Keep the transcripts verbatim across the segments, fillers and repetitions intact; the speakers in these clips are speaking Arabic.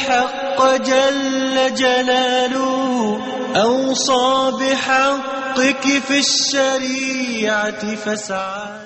الحق جل جلاله أوصى بحقك في الشريعة فاسعى.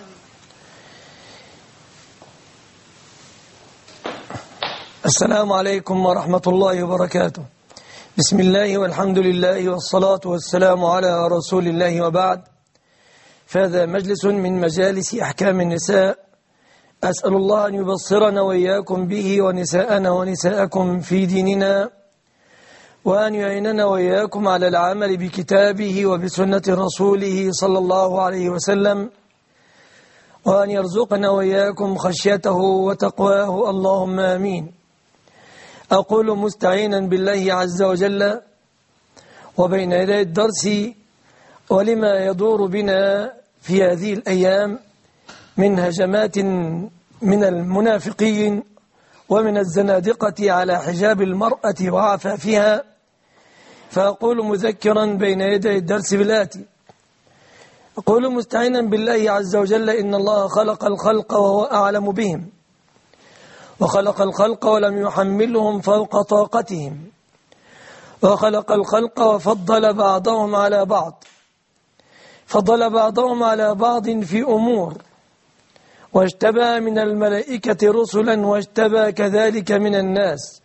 السلام عليكم ورحمة الله وبركاته. بسم الله والحمد لله والصلاة والسلام على رسول الله، وبعد، فهذا مجلس من مجالس أحكام النساء. أسأل الله أن يبصرنا وإياكم به ونساءنا ونساءكم في ديننا، وأن يعيننا وإياكم على العمل بكتابه وبسنة رسوله صلى الله عليه وسلم، وأن يرزقنا وإياكم خشيته وتقواه، اللهم آمين. أقول مستعينا بالله عز وجل وبين يدي الدرس ولما يدور بنا في هذه الأيام من هجمات من المنافقين ومن الزنادقة على حجاب المرأة وعفافها، فأقول مذكرا بين يدي الدرس بالآتي: أقول مستعينا بالله عز وجل إن الله خلق الخلق وهو أعلم بهم، وخلق الخلق ولم يحملهم فوق طاقتهم، وخلق الخلق وفضل بعضهم على بعض، فضل بعضهم على بعض في أمور، واجتبى من الملائكة رسلا واجتبى كذلك من الناس،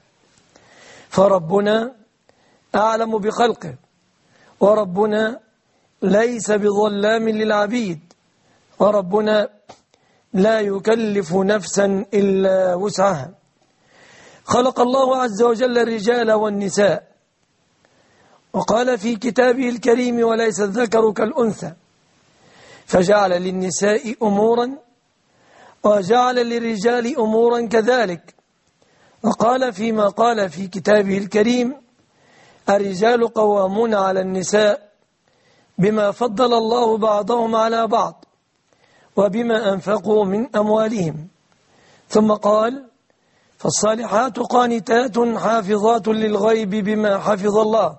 فربنا أعلم بخلقه، وربنا ليس بظلام للعبيد، وربنا لا يكلف نفسا إلا وسعها. خلق الله عز وجل الرجال والنساء، وقال في كتابه الكريم: وليس الذكر كالأنثى، فجعل للنساء أمورا وجعل للرجال أمورا كذلك، وقال فيما قال في كتابه الكريم: الرجال قوامون على النساء بما فضل الله بعضهم على بعض وبما أنفقوا من أموالهم. ثم قال: فالصالحات قانتات حافظات للغيب بما حفظ الله.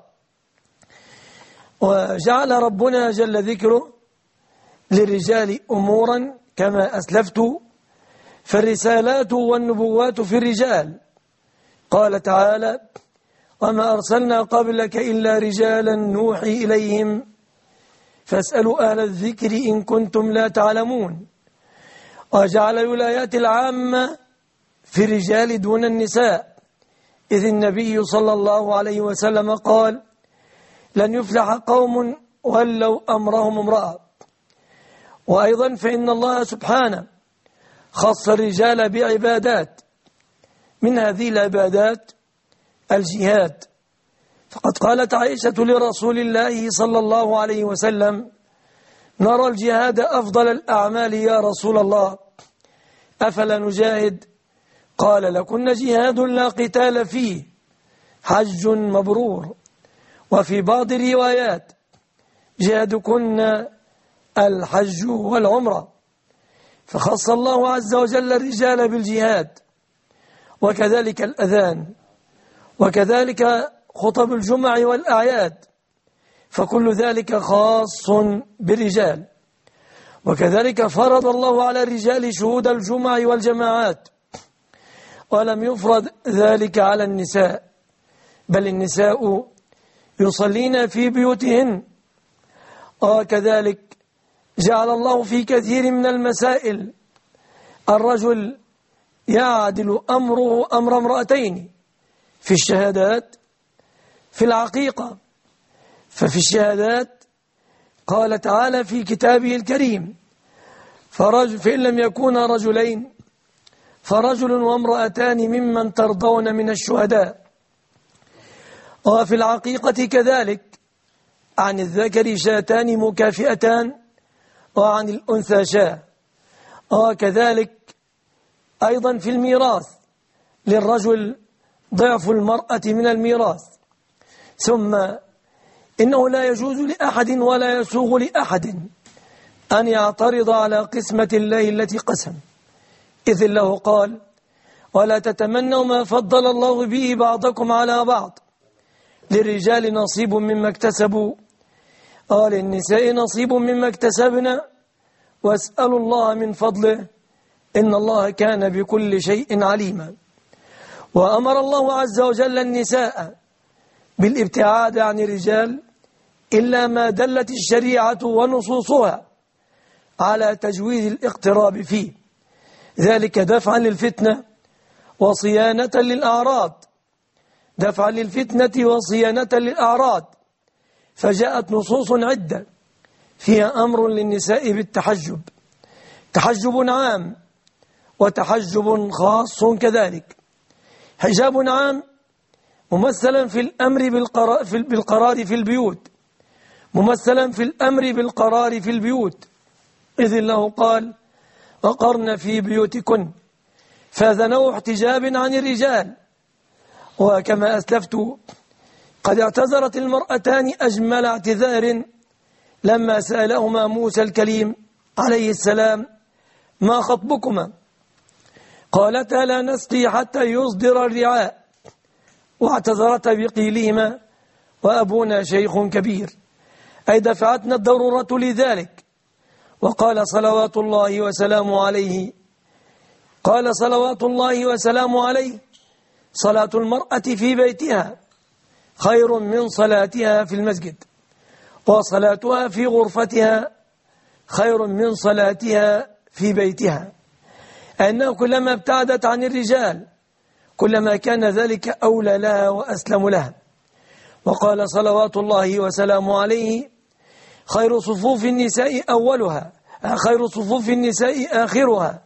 وجعل ربنا جل ذكره للرجال أمورا كما أسلفت، فالرسالات والنبوات في الرجال. قال تعالى: وما أرسلنا قبلك إلا رجالا نوحي إليهم فاسألوا أهل الذكر إن كنتم لا تعلمون. وجعل الولايات العامة في الرجال دون النساء، إذ النبي صلى الله عليه وسلم قال: لن يفلح قوم ولوا أمرهم امرأة. وأيضا فإن الله سبحانه خص الرجال بعبادات، من هذه العبادات الجهاد، فقد قالت عائشة لرسول الله صلى الله عليه وسلم: نرى الجهاد أفضل الأعمال يا رسول الله، أفلا نجاهد؟ قال: لكن جهاد لا قتال فيه حج مبرور. وفي بعض الروايات: جهادكن الحج والعمرة. فخص الله عز وجل الرجال بالجهاد، وكذلك الأذان، وكذلك خطب الجمع والأعياد، فكل ذلك خاص بالرجال. وكذلك فرض الله على الرجال شهود الجمع والجماعات، ولم يفرض ذلك على النساء، بل النساء يصلين في بيوتهن. وكذلك جعل الله في كثير من المسائل الرجل يعدل أمره أمر امرأتين، في الشهادات، في العقيقة. ففي الشهادات قال تعالى في كتابه الكريم: فرجل فإن لم يكونا رجلين فرجل وامرأتان ممن ترضون من الشهداء. وفي العقيقة كذلك: عن الذكر شاتان مكافئتان وعن الأنثى شاة. وكذلك أيضا في الميراث: للرجل ضعف المرأة من الميراث. ثم إنه لا يجوز لأحد ولا يسوغ لأحد أن يعترض على قسمة الله التي قسم، إذ الله قال: ولا تتمنوا ما فضل الله به بعضكم على بعض، للرجال نصيب مما اكتسبوا وللنساء نصيب مما اكتسبنا واسألوا الله من فضله إن الله كان بكل شيء عليما. وأمر الله عز وجل النساء بالابتعاد عن الرجال إلا ما دلت الشريعة ونصوصها على تجويز الاقتراب فيه، ذلك دفعا للفتنة وصيانة للأعراض، دفعا للفتنة وصيانة للأعراض. فجاءت نصوص عدة فيها أمر للنساء بالتحجب، تحجب عام وتحجب خاص كذلك. حجاب عام ممثلا في الأمر بالقرار في, بالقرار في البيوت، ممثلا في الأمر بالقرار في البيوت، إذ الله قال وقرن في بيوتكن، فهذا نوع احتجاب عن الرجال. وكما أسلفت قد اعتذرت المرأتان أجمل اعتذار لما سألهما موسى الكليم عليه السلام ما خطبكما؟ قالتا لا نسقي حتى يصدر الرعاء، واعتذرتا بقيلهما وأبونا شيخ كبير، أي دفعتنا الضرورة لذلك. وقال صلوات الله وسلامه عليه قال صلوات الله وسلامه عليه صلاة المرأة في بيتها خير من صلاتها في المسجد، وصلاتها في غرفتها خير من صلاتها في بيتها، أنه كلما ابتعدت عن الرجال كلما كان ذلك أولى لها وأسلم لها. وقال صلوات الله وسلامه عليه خير صفوف النساء أولها خير صفوف النساء آخرها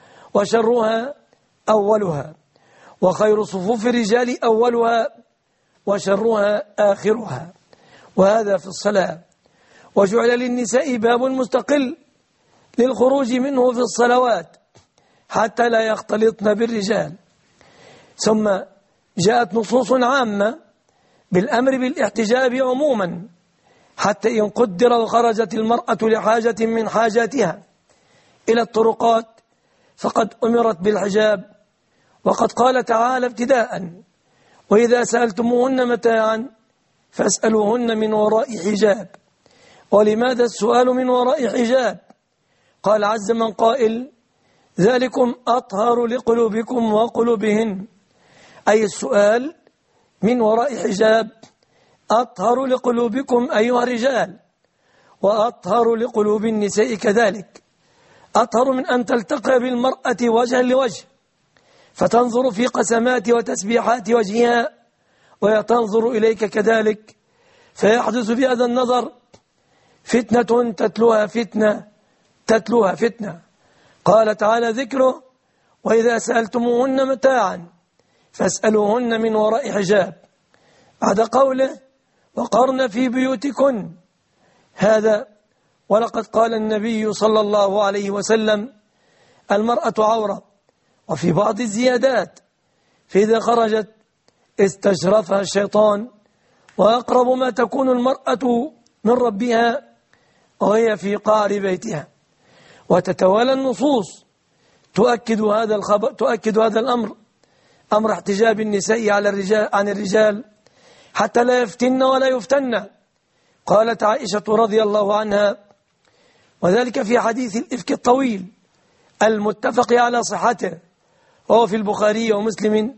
وشرها أولها، وخير صفوف الرجال أولها وشرها آخرها. وهذا في الصلاة. وجعل للنساء باب مستقل للخروج منه في الصلوات حتى لا يختلطن بالرجال. ثم جاءت نصوص عامة بالأمر بالاحتجاب عموما، حتى إن قدر وخرجت المرأة لحاجة من حاجاتها إلى الطرقات فقد أمرت بالحجاب. وقد قال تعالى ابتداء وإذا سألتموهن متاعا فاسألوهن من وراء حجاب. ولماذا السؤال من وراء حجاب؟ قال عز من قائل ذلكم أطهر لقلوبكم وقلوبهن، أي السؤال من وراء حجاب أطهر لقلوبكم أيها الرجال، وأطهر لقلوب النساء كذلك، أطهر من أن تلتقى بالمرأة وجها لوجه فتنظر في قسمات وتسبيحات وجهها وهي تنظر إليك كذلك، فيحدث بهذا النظر فتنة تتلوها فتنة تتلوها فتنة. قال تعالى ذكره وإذا سألتموهن متاعا فاسألوهن من وراء حجاب، بعد قوله وقرن في بيوتكن هذا. ولقد قال النبي صلى الله عليه وسلم المرأة عورة، وفي بعض الزيادات فإذا خرجت استشرفها الشيطان، وأقرب ما تكون المرأة من ربها وهي في قعر بيتها. وتتوالى النصوص تؤكد هذا الخبر تؤكد هذا الأمر، أمر احتجاب النساء على الرجال عن الرجال حتى لا يفتن ولا يفتن. قالت عائشة رضي الله عنها، وذلك في حديث الإفك الطويل المتفق على صحته وهو في البخاري ومسلم،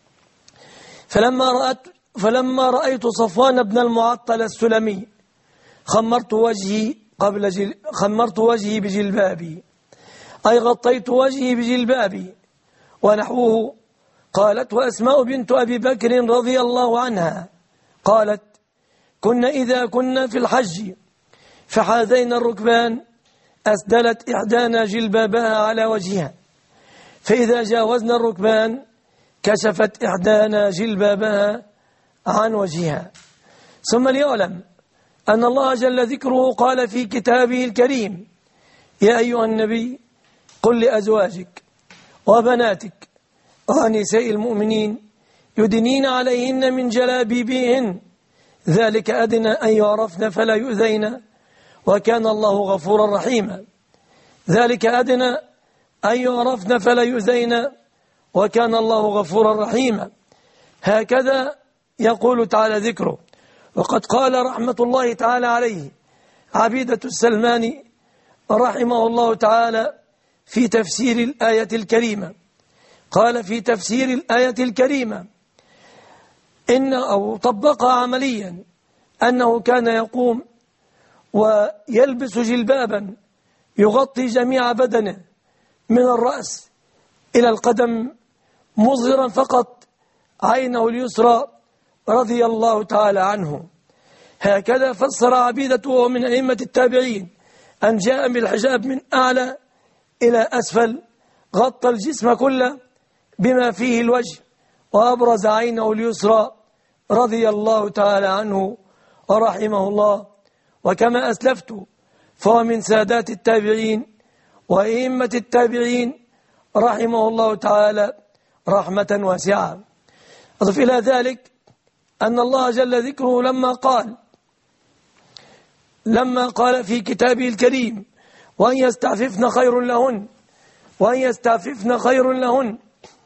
فلما رأت فلما رأيت صفوان بن المعطل السلمي خمرت وجهي قبل جل خمرت وجهي بجلبابي، أي غطيت وجهي بجلبابي ونحوه. قالت وأسماء بنت أبي بكر رضي الله عنها قالت كنا إذا كنا في الحج فحاذينا الركبان أسدلت إحدانا جلبابها على وجهها، فإذا جاوزنا الركبان كشفت إحدانا جلبابها عن وجهها. ثم ليعلم أن الله جل ذكره قال في كتابه الكريم يا أيها النبي قل لأزواجك وبناتك ونساء المؤمنين يدنين عليهن من جلابيبهن ذلك أدنى أن يعرفن فلا يؤذين وكان الله غفورا رحيما. ذلك أدنى أن يعرفن فلا يؤذين وكان الله غفورا رحيما. هكذا يقول تعالى ذكره. وقد قال رحمة الله تعالى عليه عبيدة السلماني رحمه الله تعالى في تفسير الآية الكريمة قال في تفسير الآية الكريمة إن أو طبقها عمليا أنه كان يقوم ويلبس جلبابا يغطي جميع بدنه من الرأس إلى القدم مظهرا فقط عينه اليسرى رضي الله تعالى عنه. هكذا فسر عبيدة وهو من أئمة التابعين أن جاء بالحجاب من أعلى إلى أسفل، غطى الجسم كله بما فيه الوجه وأبرز عينه اليسرى رضي الله تعالى عنه ورحمه الله. وكما أسلفت فهو من سادات التابعين وأئمة التابعين رحمه الله تعالى رحمة واسعة. أضف إلى ذلك أن الله جل ذكره لما قال لما قال في كتابه الكريم وأن يستعففن خير لهن وأن يستعففن خير لهن،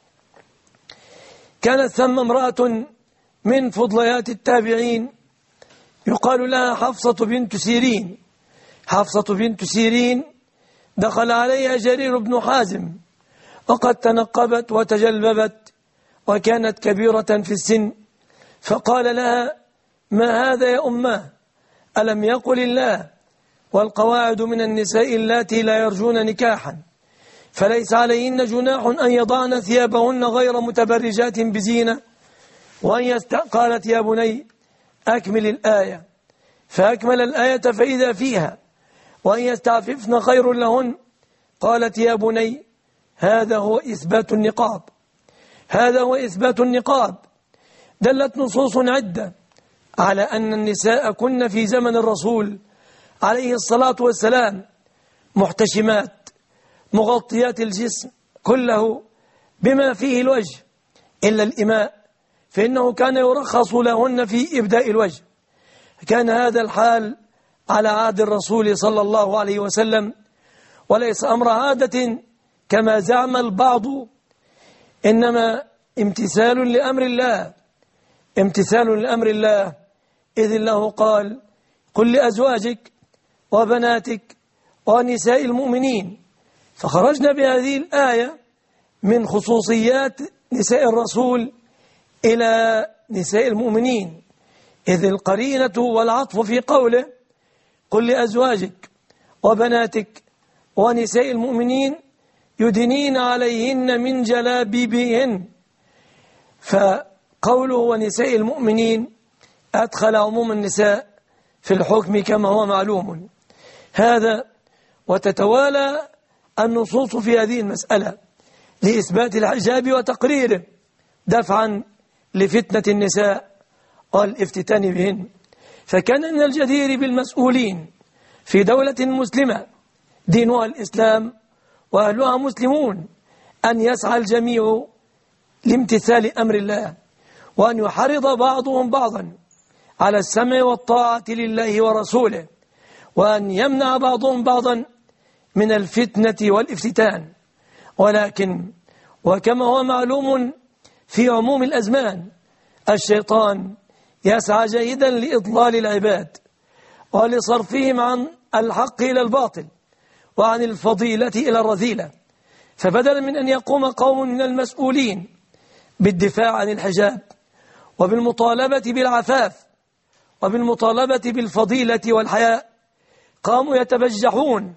كانت ثم امرأة من فضليات التابعين يقال لها حفصة بنت سيرين. حفصة بنت سيرين دخل عليها جرير بن حازم وقد تنقبت وتجلببت وكانت كبيرة في السن، فقال لها: ما هذا يا أماه؟ ألم يقل الله والقواعد من النساء اللاتي لا يرجون نكاحا فليس عليهن جناح أن يضعن ثيابهن غير متبرجات بزينة وأن يست... قالت: يا بني أكمل الآية، فأكمل الآية فإذا فيها وأن يستعففن خير لهن. قالت: يا بني هذا هو إثبات النقاب، هذا هو إثبات النقاب. دلت نصوص عدة على أن النساء كن في زمن الرسول عليه الصلاة والسلام محتشمات مغطيات الجسم كله بما فيه الوجه إلا الإماء، فإنه كان يرخص لهن في إبداء الوجه. كان هذا الحال على عهد الرسول صلى الله عليه وسلم، وليس أمر عادة كما زعم البعض، إنما امتثال لأمر الله، امتثال لأمر الله، إذ الله قال: قل لأزواجك وبناتك ونساء المؤمنين. فخرجنا بهذه الآية من خصوصيات نساء الرسول إلى نساء المؤمنين، إذ القرينة والعطف في قوله قل لأزواجك وبناتك ونساء المؤمنين يدنين عليهن من جلابيبهن، فقوله ونساء المؤمنين أدخل عموم النساء في الحكم كما هو معلوم. هذا وتتوالى النصوص في هذه المسألة لإثبات الحجاب وتقريره دفعا لفتنة النساء والافتتان بهن. فكان من الجدير بالمسؤولين في دولة مسلمة دينها الإسلام وأهلها مسلمون أن يسعى الجميع لامتثال أمر الله، وأن يحرض بعضهم بعضا على السمع والطاعة لله ورسوله، وأن يمنع بعضهم بعضا من الفتنة والافتتان. ولكن وكما هو معلوم في عموم الأزمان الشيطان يسعى جيدا لإضلال العباد ولصرفهم عن الحق إلى الباطل وعن الفضيلة إلى الرذيلة. فبدلا من أن يقوم قوم من المسؤولين بالدفاع عن الحجاب وبالمطالبة بالعفاف وبالمطالبة بالفضيلة والحياء، قاموا يتبجحون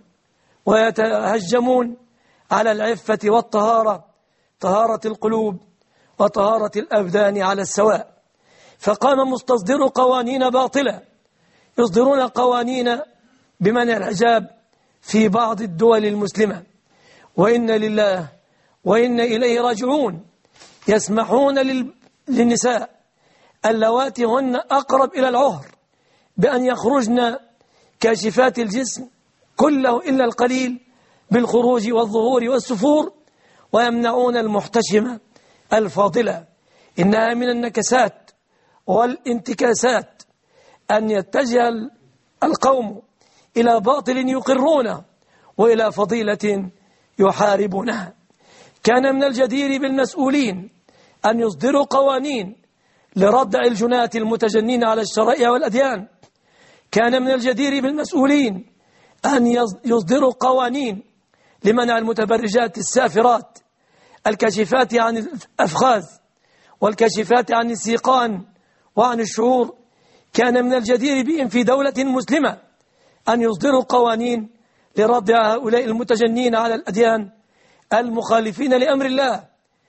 ويتهجمون على العفة والطهارة، طهارة القلوب وطهارة الأبدان على السواء. فقام مستصدر قوانين باطلة يصدرون قوانين بمنع الحجاب في بعض الدول المسلمة، وإن لله وإن إليه راجعون، يسمحون للنساء اللواتي هن أقرب إلى العهر بأن يخرجن كاشفات الجسم كله إلا القليل بالخروج والظهور والسفور، ويمنعون المحتشمة الفاضلة. إنها من النكسات والانتكاسات أن يتجه القوم إلى باطل يقرونه وإلى فضيلة يحاربونها. كان من الجدير بالمسؤولين أن يصدروا قوانين لردع الجناة المتجنين على الشرائع والأديان. كان من الجدير بالمسؤولين أن يصدروا قوانين لمنع المتبرجات السافرات الكاشفات عن الأفخاذ والكاشفات عن السيقان وعن الشعور، كان من الجدير بهم في دولة مسلمة أن يصدروا قوانين لردع هؤلاء المتجنين على الأديان المخالفين لأمر الله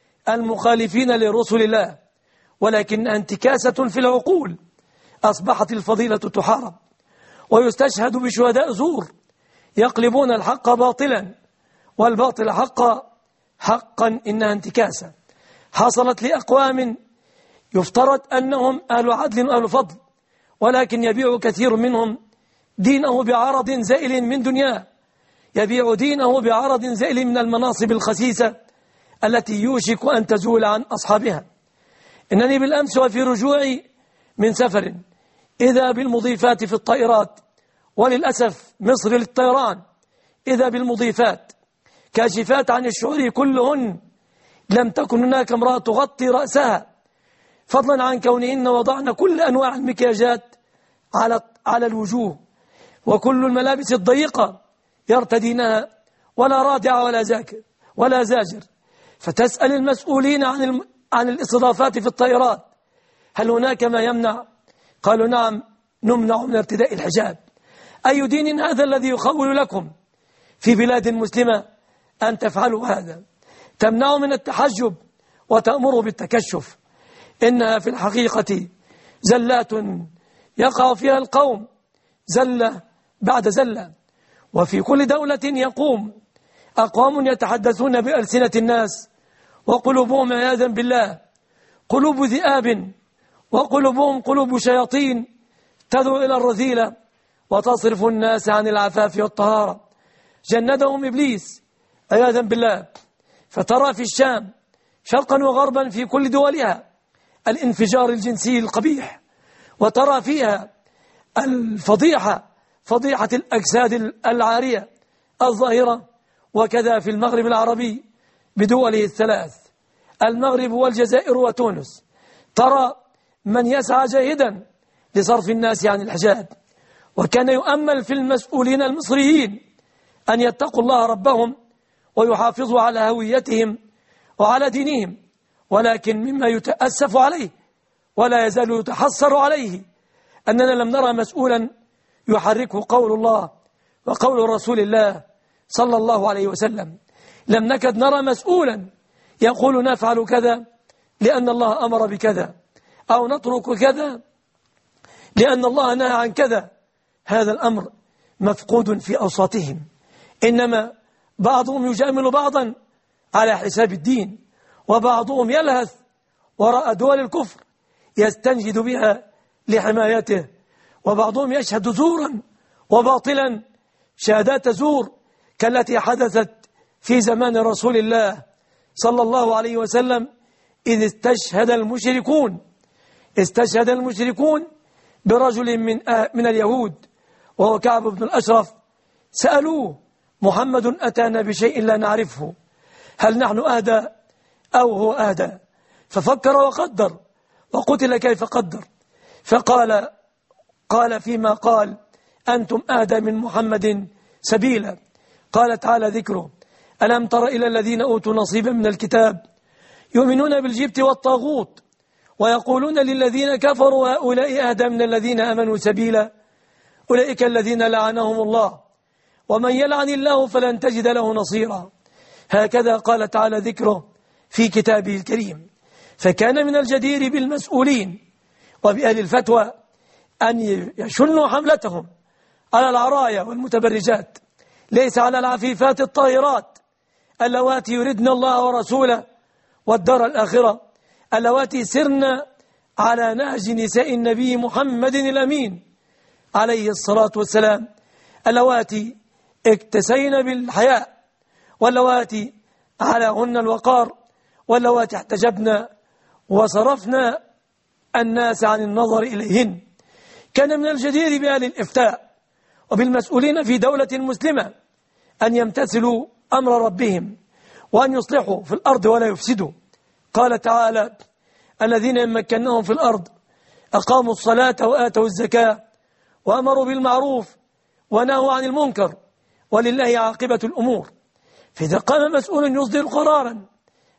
المخالفين لرسل الله، ولكنها انتكاسة في العقول. أصبحت الفضيلة تحارب ويستشهد بشهداء زور يقلبون الحق باطلا والباطل حقا. حقا إنها انتكاسة حصلت لأقوام يفترض أنهم أهل عدل وأهل فضل، ولكن يبيع كثير منهم دينه بعرض زائل من دنياه، يبيع دينه بعرض زائل من المناصب الخسيسة التي يوشك أن تزول عن أصحابها. إنني بالأمس وفي رجوعي من سفر إذا بالمضيفات في الطائرات، وللأسف مصر للطيران إذا بالمضيفات كاشفات عن الشعور كلهن لم تكن هناك امرأة تغطي رأسها، فضلا عن كونهن وضعن كل أنواع المكياجات على على الوجوه وكل الملابس الضيقة يرتدينها، ولا رادع ولا زاكر ولا زاجر. فتسأل المسؤولين عن الم... عن الاستضافات في الطائرات هل هناك ما يمنع؟ قالوا نعم، نمنع من ارتداء الحجاب. أي دين هذا الذي يخول لكم في بلاد مسلمة أن تفعلوا هذا؟ تمنعوا من التحجب وتأمروا بالتكشف. إنها في الحقيقة زلات يقع فيها القوم زلة بعد زلة، وفي كل دولة يقوم أقوام يتحدثون بألسنة الناس وقلوبهم عياذا بالله قلوب ذئاب، وقلوبهم قلوب شياطين تدعو إلى الرذيلة وتصرف الناس عن العفاف والطهارة. جندهم إبليس عياذا بالله. فترى في الشام شرقا وغربا في كل دولها الانفجار الجنسي القبيح، وترى فيها الفضيحة، فضيحة الأجساد العارية الظاهرة. وكذا في المغرب العربي بدوله الثلاث، المغرب والجزائر وتونس، ترى من يسعى جاهدا لصرف الناس عن الحجاب. وكان يؤمل في المسؤولين المصريين أن يتقوا الله ربهم ويحافظوا على هويتهم وعلى دينهم، ولكن مما يتأسف عليه ولا يزال يتحسر عليه أننا لم نرى مسؤولا يحركه قول الله وقول رسول الله صلى الله عليه وسلم. لم نكد نرى مسؤولا يقول نفعل كذا لأن الله أمر بكذا، أو نترك كذا لأن الله نهى عن كذا. هذا الأمر مفقود في أوساطهم، إنما بعضهم يجامل بعضا على حساب الدين، وبعضهم يلهث وراء دول الكفر يستنجد بها لحمايته، وبعضهم يشهد زورا وباطلا شهادات زور كالتي حدثت في زمان رسول الله صلى الله عليه وسلم، إذ استشهد المشركون استشهد المشركون برجل من من اليهود وهو كعب بن الأشرف. سألوه محمد أتانا بشيء لا نعرفه، هل نحن أهدى أو هو أهدى؟ ففكر وقدر وقتل كيف قدر، فقال قال فيما قال أنتم أهدى من محمد سبيلا. قال تعالى ذكره: ألم تر إلى الذين أوتوا نصيبا من الكتاب يؤمنون بالجبت والطاغوت ويقولون للذين كفروا هؤلاء أهدى من الذين آمنوا سبيلا أولئك الذين لعنهم الله ومن يلعن الله فلن تجد له نصيرا. هكذا قال تعالى ذكره في كتابه الكريم. فكان من الجدير بالمسؤولين وبأهل الفتوى أن يشنوا حملتهم على العرايا والمتبرجات، ليس على العفيفات الطاهرات اللواتي يردن الله ورسوله والدار الآخرة، اللواتي سرن على نهج نساء النبي محمد الأمين عليه الصلاة والسلام، اللواتي اكتسين بالحياء، واللواتي علىهن الوقار، واللواتي احتجبن وصرفنا الناس عن النظر إليهن. كان من الجدير بأهل الإفتاء وبالمسؤولين في دولة مسلمة أن يمتثلوا أمر ربهم وأن يصلحوا في الأرض ولا يفسدوا. قال تعالى: الذين يمكنهم في الأرض أقاموا الصلاة وآتوا الزكاة وأمروا بالمعروف ونهوا عن المنكر ولله عاقبة الأمور. فإذا قام مسؤول يصدر قرارا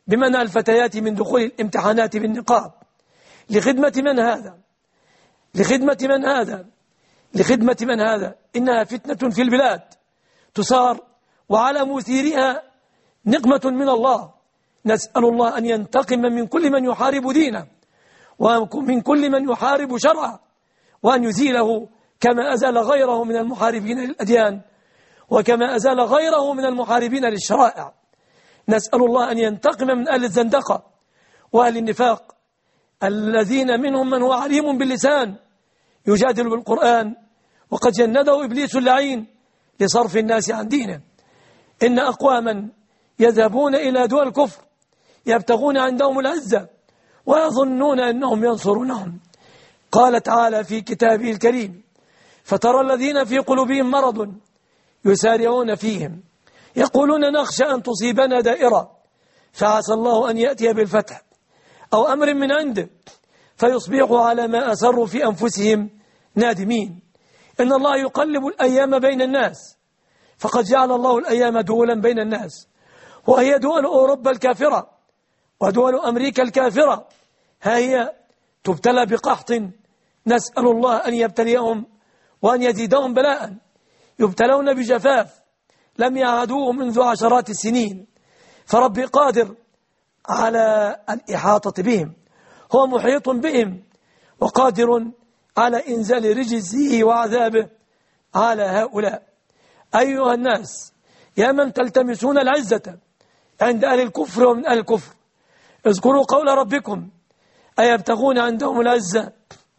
بمنع الفتيات من دخول الامتحانات بالنقاب. لخدمة من هذا؟ لخدمة من هذا؟ لخدمة من هذا؟ إنها فتنة في البلاد تثار، وعلى مثيرها نقمة من الله. نسأل الله أن ينتقم من كل من يحارب دينه ومن كل من يحارب شرعه، وأن يزيله كما أزال غيره من المحاربين للأديان، وكما أزال غيره من المحاربين للشرائع. نسأل الله أن ينتقم من أهل الزندقة وأهل النفاق الذين منهم من هو عليم باللسان يجادل بالقرآن، وقد جنده إبليس اللعين لصرف الناس عن دينه. إن أقواما يذهبون إلى دول الكفر يبتغون عندهم العزة ويظنون أنهم ينصرونهم. قال تعالى في كتابه الكريم: فترى الذين في قلوبهم مرض يسارعون فيهم يقولون نخشى أن تصيبنا دائرة فعسى الله أن يأتي بالفتح أو أمر من عنده فيصبحوا على ما أسروا في أنفسهم نادمين. إن الله يقلب الأيام بين الناس، فقد جعل الله الأيام دولا بين الناس، وهي دول أوروبا الكافرة ودول أمريكا الكافرة ها هي تبتلى بقحط. نسأل الله أن يبتليهم وأن يزيدهم بلاء. يبتلون بجفاف لم يعهدوه منذ عشرات السنين، فربي قادر على الإحاطة بهم، هو محيط بهم وقادر على إنزال رجزه وعذابه على هؤلاء. أيها الناس، يا من تلتمسون العزة عند أهل الكفر ومن أهل الكفر، اذكروا قول ربكم: أيبتغون عندهم العزة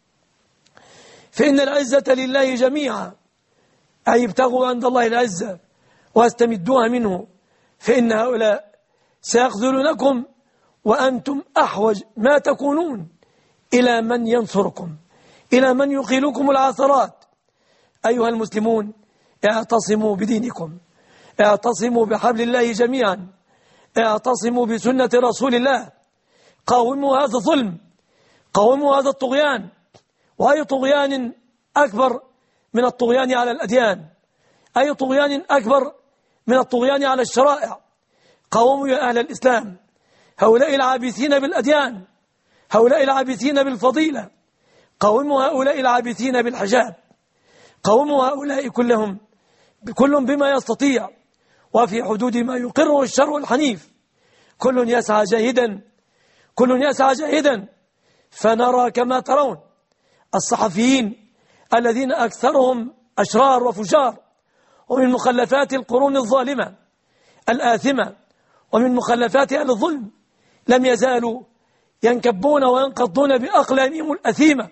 فإن العزة لله جميعا. أي ابتغوا عند الله العزة واستمدوها منه، فإن هؤلاء سيخذلونكم وأنتم أحوج ما تكونون إلى من ينصركم، إلى من يقيلكم العثرات. أيها المسلمون، اعتصموا بدينكم، اعتصموا بحبل الله جميعا، اعتصموا بسنة رسول الله، قاوموا هذا الظلم، قاوموا هذا الطغيان. وأي طغيان أكبر من الطغيان على الأديان؟ أي طغيان أكبر من الطغيان على الشرائع؟ قاوموا يا أهل الإسلام هؤلاء العابثين بالأديان، هؤلاء العابثين بالفضيلة، قاوموا هؤلاء العابثين بالحجاب، قاوموا هؤلاء كلهم كل بما يستطيع وفي حدود ما يقره الشرع الحنيف. كل يسعى جاهدا، كل يسعى جاهدا. فنرى كما ترون الصحفيين الذين أكثرهم أشرار وفجار، ومن مخلفات القرون الظالمة الآثمة ومن مخلفات أهل الظلم، لم يزالوا ينكبون وينقضون بأقلامهم الأثيمة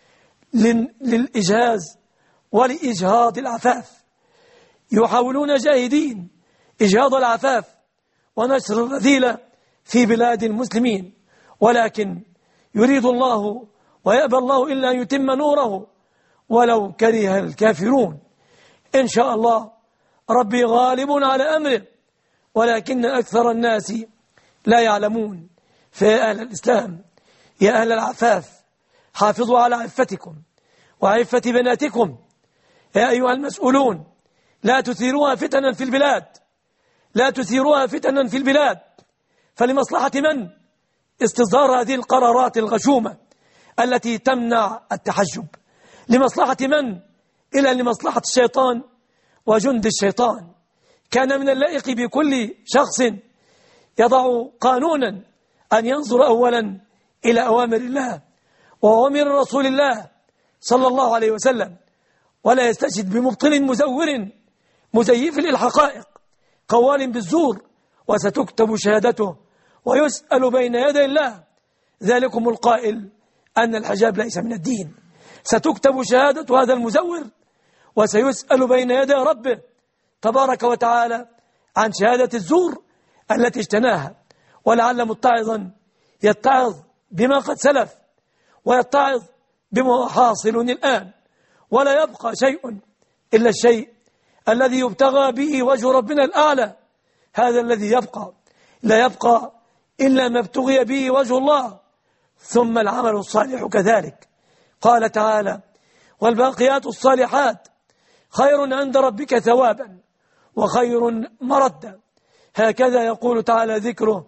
للإجهاز ولإجهاض العفاف. يحاولون جاهدين إجهاض العفاف ونشر الرذيلة في بلاد المسلمين، ولكن يريد الله ويأبى الله إلا أن يتم نوره ولو كره الكافرون. إن شاء الله ربي غالب على أمره، ولكن أكثر الناس لا يعلمون. فيا أهل الإسلام، يا أهل العفاف، حافظوا على عفتكم وعفة بناتكم. يا أيها المسؤولون، لا تثيروها فتنا في البلاد، لا تثيروها فتنا في البلاد. فلمصلحة من استصدار هذه القرارات الغشومة التي تمنع التحجب؟ لمصلحة من؟ إلا لمصلحة الشيطان وجند الشيطان. كان من اللائق بكل شخص يضع قانونا أن ينظر أولا إلى أوامر الله وأوامر رسول الله صلى الله عليه وسلم، ولا يستشهد بمبطل مزور مزيف للحقائق قوال بالزور، وستكتب شهادته ويسأل بين يدي الله ذلكم القائل أن الحجاب ليس من الدين. ستكتب شهادة هذا المزور وسيسأل بين يدي ربه تبارك وتعالى عن شهادة الزور التي اجتناها. ولعل متعظا يتعظ بما قد سلف ويتعظ بما هو حاصل الآن، ولا يبقى شيء إلا الشيء الذي يبتغى به وجه ربنا الأعلى. هذا الذي يبقى، لا يبقى إلا ما ابتغي به وجه الله، ثم العمل الصالح كذلك. قال تعالى: والباقيات الصالحات خير عند ربك ثوابا وخير مردا. هكذا يقول تعالى ذكره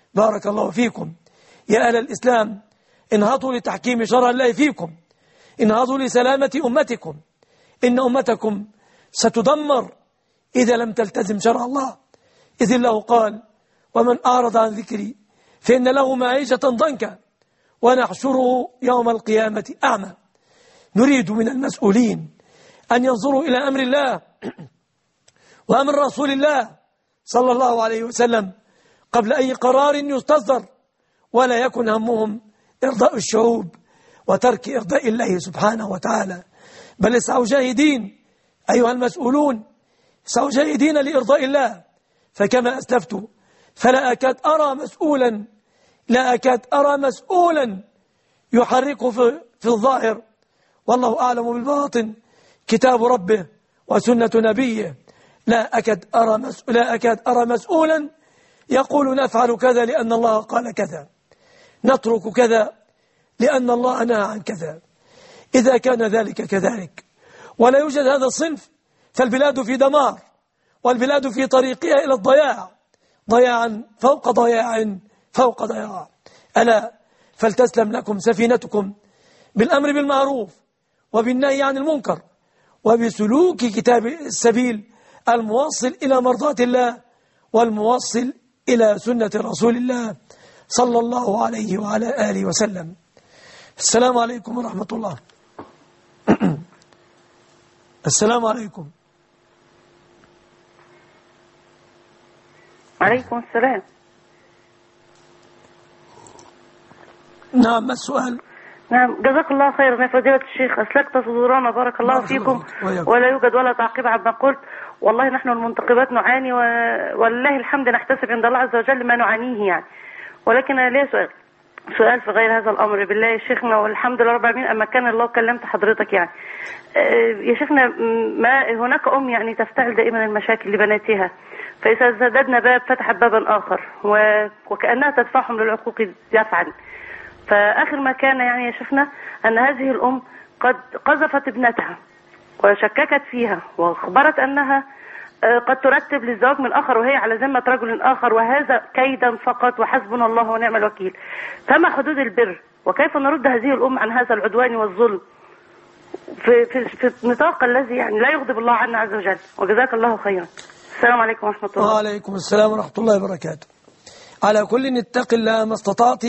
بارك الله فيكم. يا أهل الإسلام، انهضوا لتحكيم شرع الله فيكم، انهضوا لسلامة أمتكم. إن أمتكم ستدمر إذا لم تلتزم شرع الله، إذ الله قال: ومن أعرض عن ذكري فإن له معيشة ضنكا ونحشره يوم القيامة أعمى. نريد من المسؤولين أن ينظروا إلى أمر الله وأمر رسول الله صلى الله عليه وسلم قبل أي قرار يستصدر، ولا يكن همهم إرضاء الشعوب وترك إرضاء الله سبحانه وتعالى، بل اسعوا جاهدين أيها المسؤولون، اسعوا جاهدين لإرضاء الله. فكما أسلفت فلا أكاد أرى مسؤولا لا أكاد أرى مسؤولا يحرك في, في الظاهر والله أعلم بالباطن كتاب ربه وسنة نبيه. لا أكاد أرى مسؤول لا أكاد أرى مسؤولا يقول نفعل كذا لأن الله قال كذا، نترك كذا لأن الله نهى عن كذا. إذا كان ذلك كذلك ولا يوجد هذا الصنف فالبلاد في دمار، والبلاد في طريقها إلى الضياع، ضياعا فوق ضياع فوق ضياع. ألا فلتسلم لكم سفينتكم بالأمر بالمعروف وبالنهي عن المنكر وبسلوك كتاب السبيل الموصل إلى مرضاة الله والموصل إلى سنة رسول الله صلى الله عليه وعلى آله وسلم. السلام عليكم ورحمة الله. السلام عليكم. عليكم السلام. نعم، ما السؤال؟ نعم، جزاك الله خيرا يا فضيلة الشيخ، أسلكت صدورنا بارك الله فيكم، ولا يوجد ولا تعقيب عما قلت. والله نحن المنتقبات نعاني، ولله الحمد نحتسب عند الله عز وجل ما نعانيه يعني. ولكن أنا لي سؤال سؤال في غير هذا الأمر بالله يا شيخنا، والحمد لله رب العالمين أما كان الله كلمت حضرتك يعني. يا شيخنا، ما هناك أم يعني تفتعل دائما المشاكل لبناتها، فإذا سددنا باب فتحت بابا آخر وكأنها تدفعهم للعقوق دفعا. فآخر ما كان يعني يا شيخنا أن هذه الأم قد قذفت ابنتها وشككت فيها وأخبرت أنها قد ترتب للزواج من آخر وهي على ذمة رجل آخر، وهذا كيدا فقط وحسبنا الله ونعم الوكيل. فما حدود البر، وكيف نرد هذه الأم عن هذا العدوان والظلم في, في, في النطاق الذي يعني لا يغضب الله عنا عز وجل؟ وجزاك الله خيرا. السلام عليكم ورحمة الله. وعليكم السلام ورحمة الله وبركاته. على كل اتق الله ما استطعت،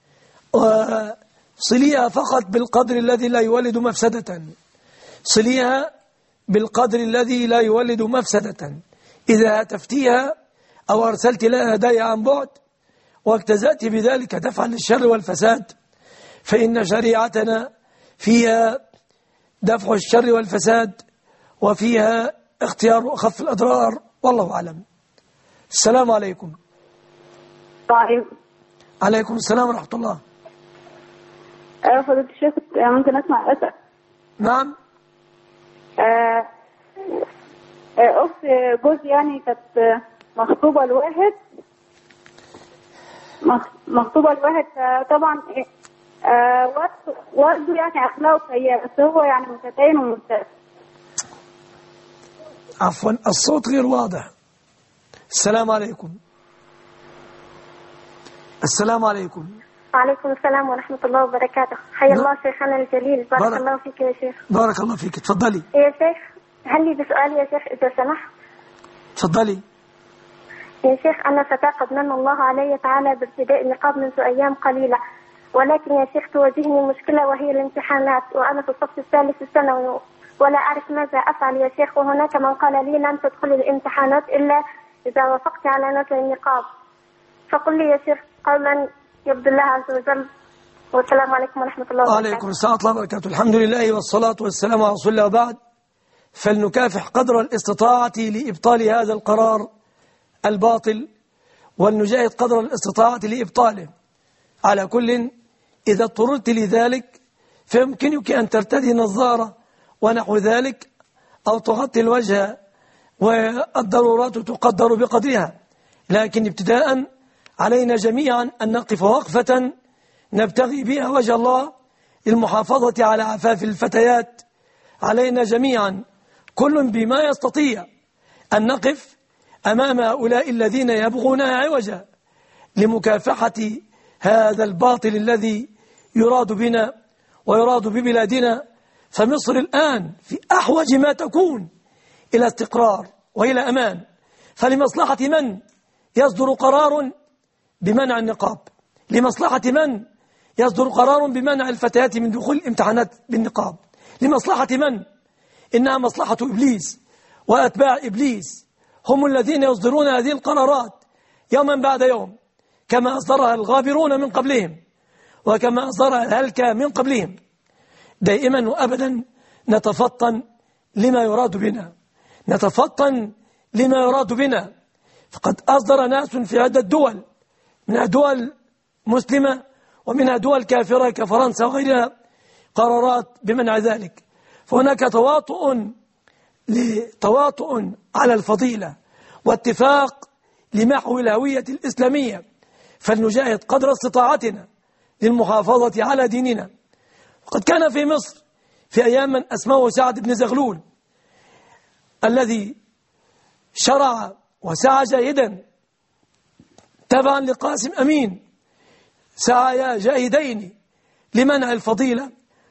وصليها فقط بالقدر الذي لا يولد مفسدة، صليها بالقدر الذي لا يولد مفسدة. إذا هتفتيها أو أرسلت لها هدايا عن بعد واجتزأت بذلك دفعا للشر والفساد، فإن شريعتنا فيها دفع الشر والفساد وفيها اختيار أخف الأضرار، والله أعلم. السلام عليكم. طيب. عليكم السلام ورحمة الله. أه فضيلة الشيخ، ممكن أسمع أسأل؟ نعم. أه أخت جوزي يعني كانت مخطوبة لواحد مخطوبة لواحد طبعا أه والده يعني أخلاقه سيئة، بس هو يعني متدين وممتاز. عفوا الصوت غير واضح. السلام عليكم. السلام عليكم. وعليكم السلام ورحمة الله وبركاته. حيا الله شيخنا الجليل، بارك, بارك الله فيك يا شيخ. بارك الله فيك، تفضلي يا شيخ. هل لي بسؤال يا شيخ إذا سمحت؟ تفضلي يا شيخ. أنا فتاة قد من الله علي تعالى بارتداء النقاب منذ أيام قليلة، ولكن يا شيخ تواجهني مشكلة وهي الامتحانات، وأنا في الصف الثالث الثانوي ولا أعرف ماذا أفعل يا شيخ. وهناك من قال لي لن تدخلي الامتحانات إلا إذا وافقت على نزع النقاب، فقل لي يا شيخ قولا يرضي الله عز وجل. والسلام عليكم ورحمة الله وبركاته. وعليكم السلام ورحمة الله وبركاته. الحمد لله والصلاة والسلام على رسول الله، وبعد، فلنكافح قدر الاستطاعة لإبطال هذا القرار الباطل، ولنجاهد قدر الاستطاعة لإبطاله. على كل، إذا اضطررت لذلك فيمكنك أن ترتدي نظارة ونحو ذلك أو تغطي الوجه، والضرورات تقدر بقدرها. لكن ابتداء علينا جميعا أن نقف وقفة نبتغي بها وجه الله للمحافظة على عفاف الفتيات. علينا جميعا كل بما يستطيع أن نقف أمام هؤلاء الذين يبغونها عوجا، لمكافحة هذا الباطل الذي يراد بنا ويراد ببلادنا. فمصر الآن في أحوج ما تكون إلى استقرار وإلى أمان. فلمصلحة من يصدر قرار بمنع النقاب؟ لمصلحة من يصدر قرار بمنع الفتيات من دخول الامتحانات بالنقاب؟ لمصلحة من؟ إنها مصلحة إبليس وأتباع إبليس، هم الذين يصدرون هذه القرارات يوما بعد يوم، كما أصدرها الغابرون من قبلهم وكما أصدرها الهلكة من قبلهم. دائما وأبدا نتفطن لما يراد بنا، نتفطن لما يراد بنا. فقد أصدر ناس في عدة دول، منها دول مسلمة ومنها دول كافرة كفرنسا وغيرها، قرارات بمنع ذلك. فهناك تواطؤ لتواطؤ على الفضيلة واتفاق لمحو الهوية الإسلامية. فلنجاهد قدر استطاعتنا للمحافظة على ديننا. وقد كان في مصر في أيام من أسماه سعد بن زغلول الذي شرع وسعى جاهدا تبعا لقاسم أمين، سعيا جاهدين لمنع الفضيلة،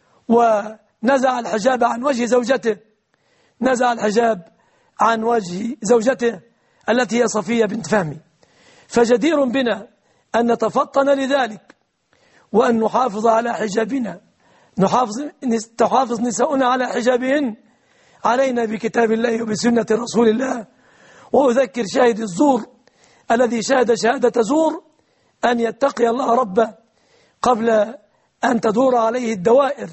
ونزع الحجاب عن وجه زوجته، نزع الحجاب عن وجه زوجته التي هي صفية بنت فهمي. فجدير بنا أن نتفطن لذلك وأن نحافظ على حجابنا، نحافظ تحافظ نساؤنا على حجابهن. علينا بكتاب الله وبسنة رسول الله. وأذكر شاهد الزور الذي شهد شهادة زور أن يتقي الله ربه قبل أن تدور عليه الدوائر.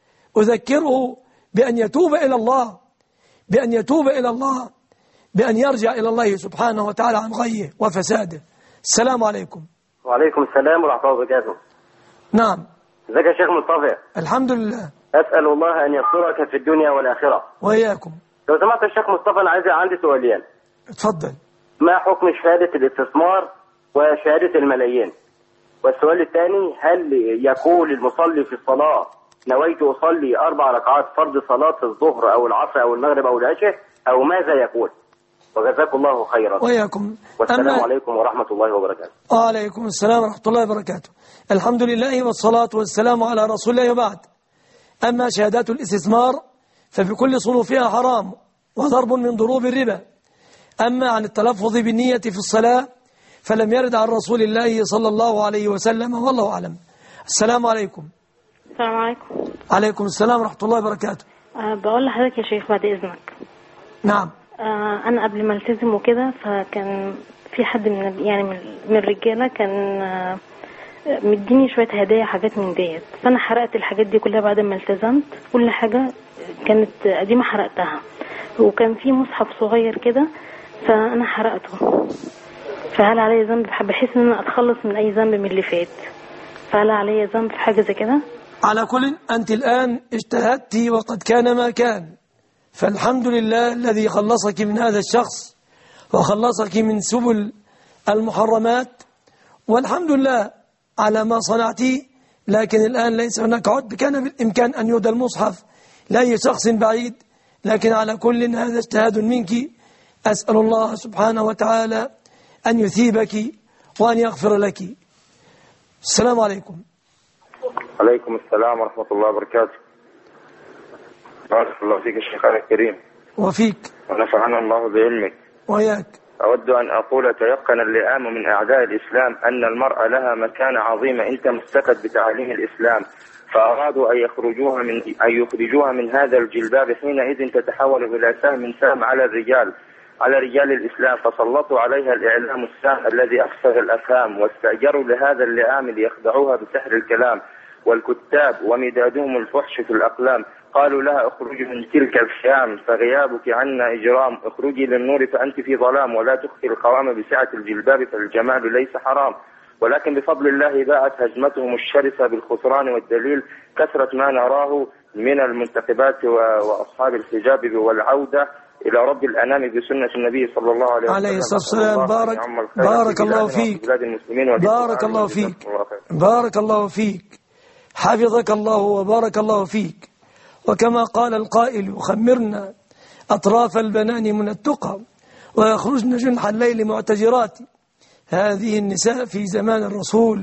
أذكره بأن يتوب إلى الله، بأن يتوب إلى الله، بأن يرجع إلى الله سبحانه وتعالى عن غيه وفساده. السلام عليكم. وعليكم السلام ورحمة الله وبركاته. نعم. ازيك يا شيخ مصطفى؟ الحمد لله. أسأل الله أن يسترك في الدنيا والآخرة. وإياكم. لو سمحت يا شيخ مصطفى، أنا عايز عندي سؤالين. اتفضل. ما حكم شهادة الاستثمار وشهادة الملايين؟ والسؤال الثاني، هل يقول المصلي في الصلاة نويت أصلي أربع ركعات فرض صلاة الظهر أو العصر أو المغرب أو العشاء، أو ماذا يقول؟ وجزاكم الله خيرا. وإياكم. والسلام أما... عليكم ورحمة الله وبركاته. وعليكم السلام ورحمة الله وبركاته. الحمد لله والصلاة والسلام على رسول الله وبعد. أما شهادات الاستثمار فبكل صنوفها حرام وضرب من ضروب الربا. أما عن التلفظ بالنية في الصلاة فلم يرد عن رسول الله صلى الله عليه وسلم، والله أعلم. السلام عليكم. السلام عليكم. عليكم السلام ورحمة الله وبركاته. أه بقول لحضرتك يا شيخ بعد إذنك. نعم. أه أنا قبل ما التزم وكده، فكان في حد من يعني من الرجالة كان أه مديني شوية هدايا حاجات من ديت، فأنا حرقت الحاجات دي كلها بعد ما التزمت. كل حاجة كانت قديمة حرقتها، وكان في مصحف صغير كده فأنا حرقته. فهل علي ذنب؟ بحس إن أنا أتخلص من أي ذنب من اللي فات، فهل علي ذنب في حاجة زي كده؟ على كل أنت الآن اجتهدت وقد كان ما كان، فالحمد لله الذي خلصك من هذا الشخص وخلصك من سبل المحرمات، والحمد لله على ما صنعت. لكن الآن ليس هناك عد، كان بالإمكان أن يهدى المصحف لأي شخص بعيد، لكن على كل هذا اجتهاد منك. أسأل الله سبحانه وتعالى أن يثيبك وأن يغفر لك. السلام عليكم. عليكم السلام ورحمة الله وبركاته. بارك الله فيك يا شيخ الكريم. وفيك. ونفعنا الله بعلمك. وياك. أود أن أقول تيقن اللئام من أعداء الإسلام أن المرأة لها مكانة عظيمة إن تمسكت بتعاليم الإسلام، فأرادوا أن يخرجوها من أن يخرجوها من هذا الجلباب، حينئذ تتحول إلى سهم سهم على الرجال على رجال الإسلام، فسلطوا عليها الإعلام السام الذي أفسد الأفهام، واستأجروا لهذا اللئام ليخدعوها بسحر الكلام، والكتاب ومدادهم الفحش في الأقلام. قالوا لها اخرجي من تلك الخيام فغيابك عنا إجرام، اخرجي للنور فأنت في ظلام، ولا تخفي القوام بسعة الجلباب فالجمال ليس حرام. ولكن بفضل الله باءت هجمتهم الشرسة بالخسران، والدليل كثرة ما نراه من المنتخبات وأصحاب الحجاب والعودة إلى رب الأنام بسنة النبي صلى الله عليه وسلم. عليه الصلاة والسلام. بارك, بارك الله فيك. بارك الله فيك. بارك الله فيك. حفظك الله وبارك الله فيك. وكما قال القائل: يخمرنا أطراف البنان من التقى ويخرجن جنح الليل معتجرات. هذه النساء في زمان الرسول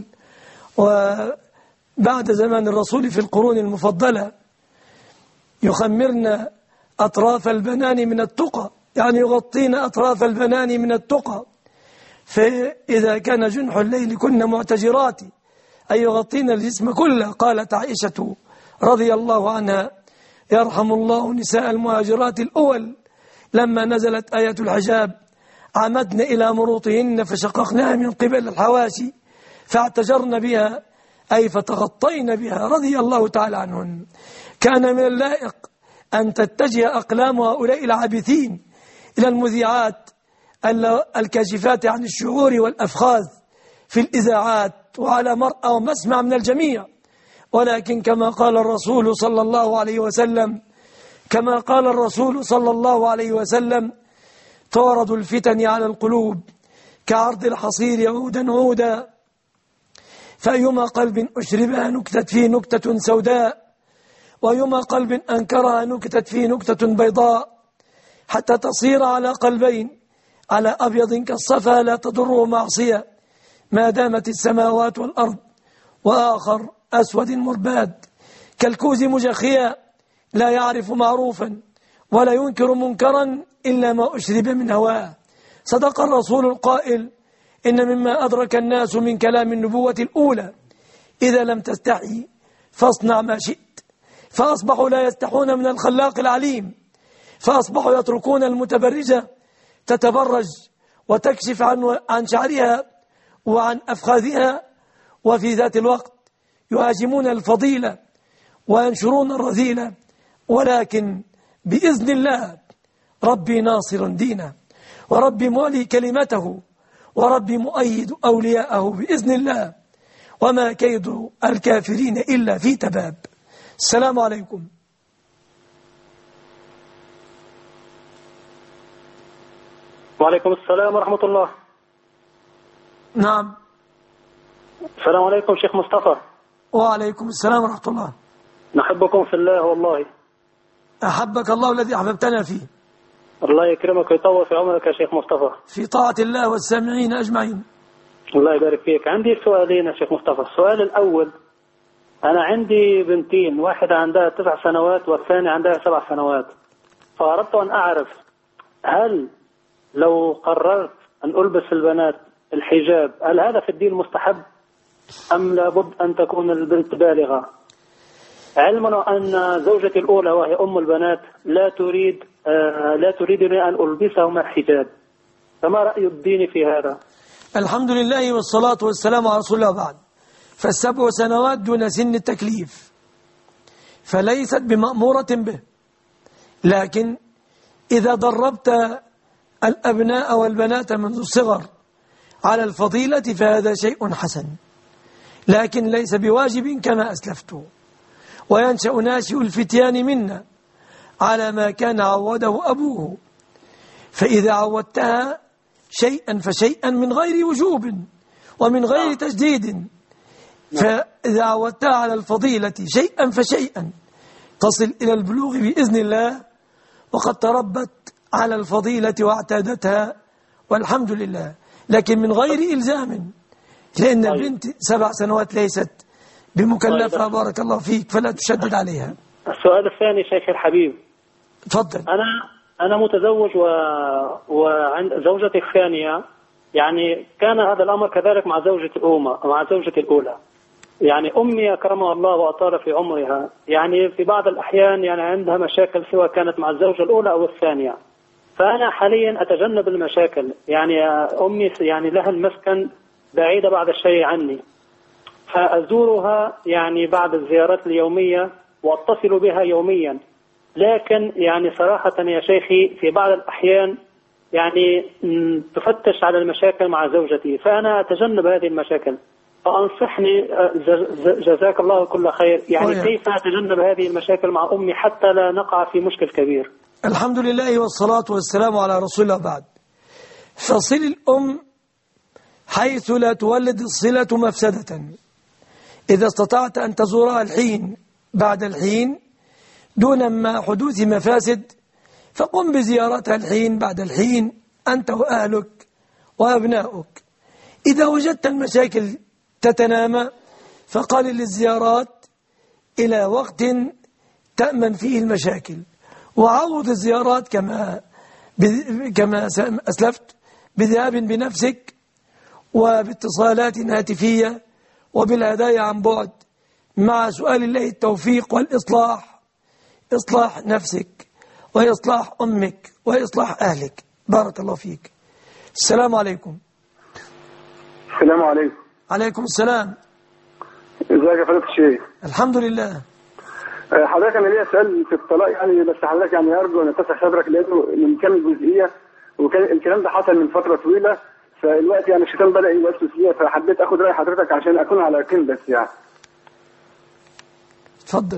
وبعد زمان الرسول في القرون المفضلة يخمرن أطراف البنان من التقى، يعني يغطين أطراف البنان من التقى، فإذا كان جنح الليل كن معتجرات، أي يغطين الجسم كله. قالت عائشة رضي الله عنها: يرحم الله نساء المهاجرات الأول لما نزلت آية الحجاب عمدن إلى مروطهن فشققناها من قبل الحواشي فاعتجرن بها، أي فتغطين بها، رضي الله تعالى عنهن. كان من اللائق أن تتجه أقلام هؤلاء العابثين إلى المذيعات الكاشفات عن الشعور والأفخاذ في الإذاعات وعلى مرأى ومسمع من الجميع، ولكن كما قال الرسول صلى الله عليه وسلم كما قال الرسول صلى الله عليه وسلم: تعرض الفتن على القلوب كعرض الحصير عودا عودا، فأيما قلب أشربها نكتت فيه نكتة سوداء، وأيما قلب أنكرها نكتت فيه نكتة بيضاء، حتى تصير على قلبين، على أبيض كالصفا لا تضره معصية ما دامت السماوات والأرض، وآخر أسود مرباد كالكوز مجخيا لا يعرف معروفا ولا ينكر منكرا إلا ما أشرب من هواه. صدق الرسول القائل: إن مما أدرك الناس من كلام النبوة الأولى إذا لم تستحي فاصنع ما شئت، فأصبحوا لا يستحون من الخلاق العليم، فأصبحوا يتركون المتبرجة تتبرج وتكشف عن عن شعرها وعن أفخاذها، وفي ذات الوقت يهاجمون الفضيلة وينشرون الرذيلة. ولكن بإذن الله ربي ناصر دينه، وربي مولي كلمته، وربي مؤيد أولياءه بإذن الله، وما كيد الكافرين إلا في تباب. السلام عليكم. وعليكم السلام ورحمة الله. نعم. السلام عليكم شيخ مصطفى. وعليكم السلام ورحمة الله. نحبكم في الله والله. أحبك الله الذي أحببتنا فيه. الله يكرمك ويطول في عمرك يا شيخ مصطفى. في طاعة الله والسامعين أجمعين. الله يبارك فيك. عندي سؤالين يا شيخ مصطفى. السؤال الأول: أنا عندي بنتين، واحدة عندها تسع سنوات والثانية عندها سبع سنوات، فأردت أن أعرف هل لو قررت أن ألبس البنات الحجاب هل هذا في الدين مستحب أم لابد أن تكون البنت بالغة؟ علما أن زوجتي الأولى وهي أم البنات لا تريد آه لا تريدني أن ألبسهما الحجاب، فما رأي الدين في هذا؟ الحمد لله والصلاة والسلام على رسول الله. بعد فالسبع سنوات دون سن التكليف فليست بمأمورة به، لكن إذا دربت الأبناء والبنات منذ الصغر على الفضيلة فهذا شيء حسن، لكن ليس بواجب كما أسلفت. وينشأ ناشئ الفتيان منا على ما كان عوده أبوه، فإذا عودتها شيئا فشيئا من غير وجوب ومن غير تجديد، فإذا عودتها على الفضيلة شيئا فشيئا تصل إلى البلوغ بإذن الله، وقد تربت على الفضيلة واعتادتها والحمد لله، لكن من غير إلزام، لأن البنت سبع سنوات ليست بمكلفة. بارك الله فيك، فلا تشدد عليها. السؤال الثاني شيخ الحبيب. تفضل. أنا أنا متزوج و... وعند زوجتي الثانية، يعني كان هذا الأمر كذلك مع زوجتي الأولى مع زوجتي الأولى يعني أمي أكرمها الله وأطال في عمرها، يعني في بعض الأحيان يعني عندها مشاكل سواء كانت مع الزوجة الأولى أو الثانية، فأنا حاليا أتجنب المشاكل. يعني أمي يعني لها المسكن بعيدة بعض الشيء عني، فأزورها يعني بعد الزيارات اليومية وأتصل بها يوميا، لكن يعني صراحة يا شيخي في بعض الأحيان يعني تفتش على المشاكل مع زوجتي، فأنا أتجنب هذه المشاكل، فأنصحني جزاك الله كل خير، يعني ويا. كيف أتجنب هذه المشاكل مع أمي حتى لا نقع في مشكل كبير؟ الحمد لله والصلاة والسلام على رسول الله. بعد فصل الأم حيث لا تولد الصلة مفسدة. إذا استطعت أن تزورها الحين بعد الحين دون ما حدوث مفاسد فقم بزيارتها الحين بعد الحين أنت وأهلك وأبناؤك. إذا وجدت المشاكل تتنامى فقلل للزيارات إلى وقت تأمن فيه المشاكل، وعوض الزيارات كما كما أسلفت بذهاب بنفسك وباتصالات هاتفية وبالهدايا عن بعد، مع سؤال الله التوفيق والإصلاح، إصلاح نفسك وإصلاح أمك وإصلاح أهلك. بارك الله فيك. السلام عليكم. السلام عليكم. عليكم السلام. ازيك يا فضيلة الشيخ؟ الحمد لله. حضرتك انا ليا سؤال في الطلاق يعني، بس حضرتك يعني ارجو ان تسع صدرك لانه من كام جزئيه، وكان الكلام ده حصل من فتره طويله، فالوقت يعني الشيطان بدا يوسوس فيها، فحبيت اخد راي حضرتك عشان اكون على يقين بس يعني. اتفضل.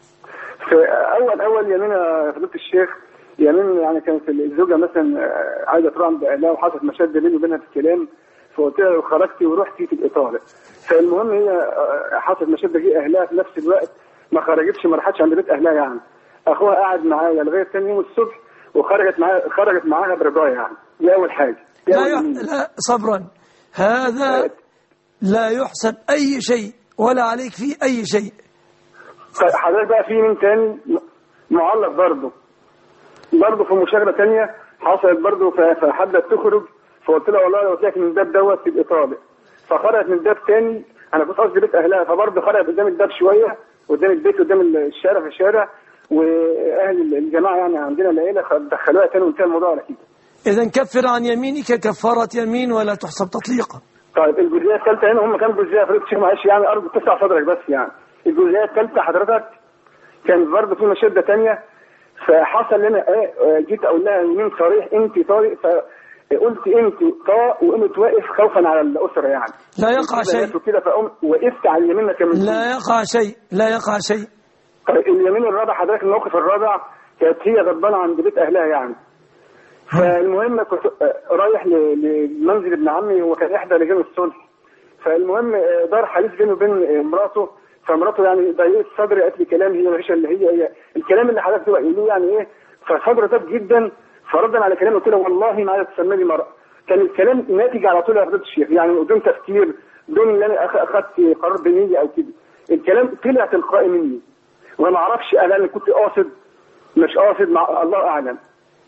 اول اول يمين يا فضيلة الشيخ، يمين يعني كانت الزوجه مثلا عايزه تروح عند اهلها وحصلت مشاده بيني وبينها في الكلام، فقلت لها لو خرجتي ورحتي تبقي طالق. فالمهم هي حصلت مشاده جه اهلها في نفس الوقت، ما خرجتش ما راحتش عند بيت اهلها يعني. اخوها قاعد معايا لغايه ثاني يوم الصبح وخرجت معاها خرجت معاها برضاها يعني. دي اول حاجه. لا يح... لا صبرا، هذا لا يحسب اي شيء ولا عليك فيه اي شيء. حضرتك بقى في مين تاني معلق برضه برضه في مشاغله ثانيه حصلت برضه، فحبت تخرج، فقلت لها والله لو طلعت من الباب دوت تبقى طالق. فخرجت من باب ثاني، انا كنت قصدي بيت اهلها، فبرضه خرجت قدام الباب شويه، قدام البيت قدام الشارع في الشارع، واهل الجماعه يعني عندنا العيله دخلوها ثاني وانتهى الموضوع على كده. اذا كفر عن يمينك كفاره يمين ولا تحسب تطليقا. طيب الجزئيه الثالثه هنا، هم كانوا جزئيه فريق الشيخ معلش يعني ارجو تسع صدرك بس يعني. الجزئيه الثالثه حضرتك كان برضه في مشاده ثانيه، فحصل لنا ايه، جيت اقول لها يمين صريح انت طارق، فقلت انت طاء وقمت واقف خوفا على الاسره يعني. لا يقع شيء. وكده فقمت وقفت على اليمين كمان. لا يقع شيء، لا يقع شيء. طيب اليمين الرابع حضرتك، الموقف الرابع كانت هي غضبانه عند بيت اهلها يعني. فالمهم كنت رايح لمنزل ابن عمي، هو كان احدى لجان الصلح. فالمهم دار حديث بينه وبين مراته، فمراته يعني ضيقت صدري، قالت لي كلام هي مفيش اللي هي هي الكلام اللي حضرتك تقول يعني ايه، فصدري طاب جدا، فردا على كلامي قلت له والله ما عايز تسمي لي مرأة. كان الكلام ناتج على طول يا فضيلة الشيخ يعني، بدون تفكير، بدون ان انا اخذت قرار بنية او كده، الكلام طلع تلقائي مني، وانا ما اعرفش انا كنت قاصد مش قاصد، مع الله اعلم.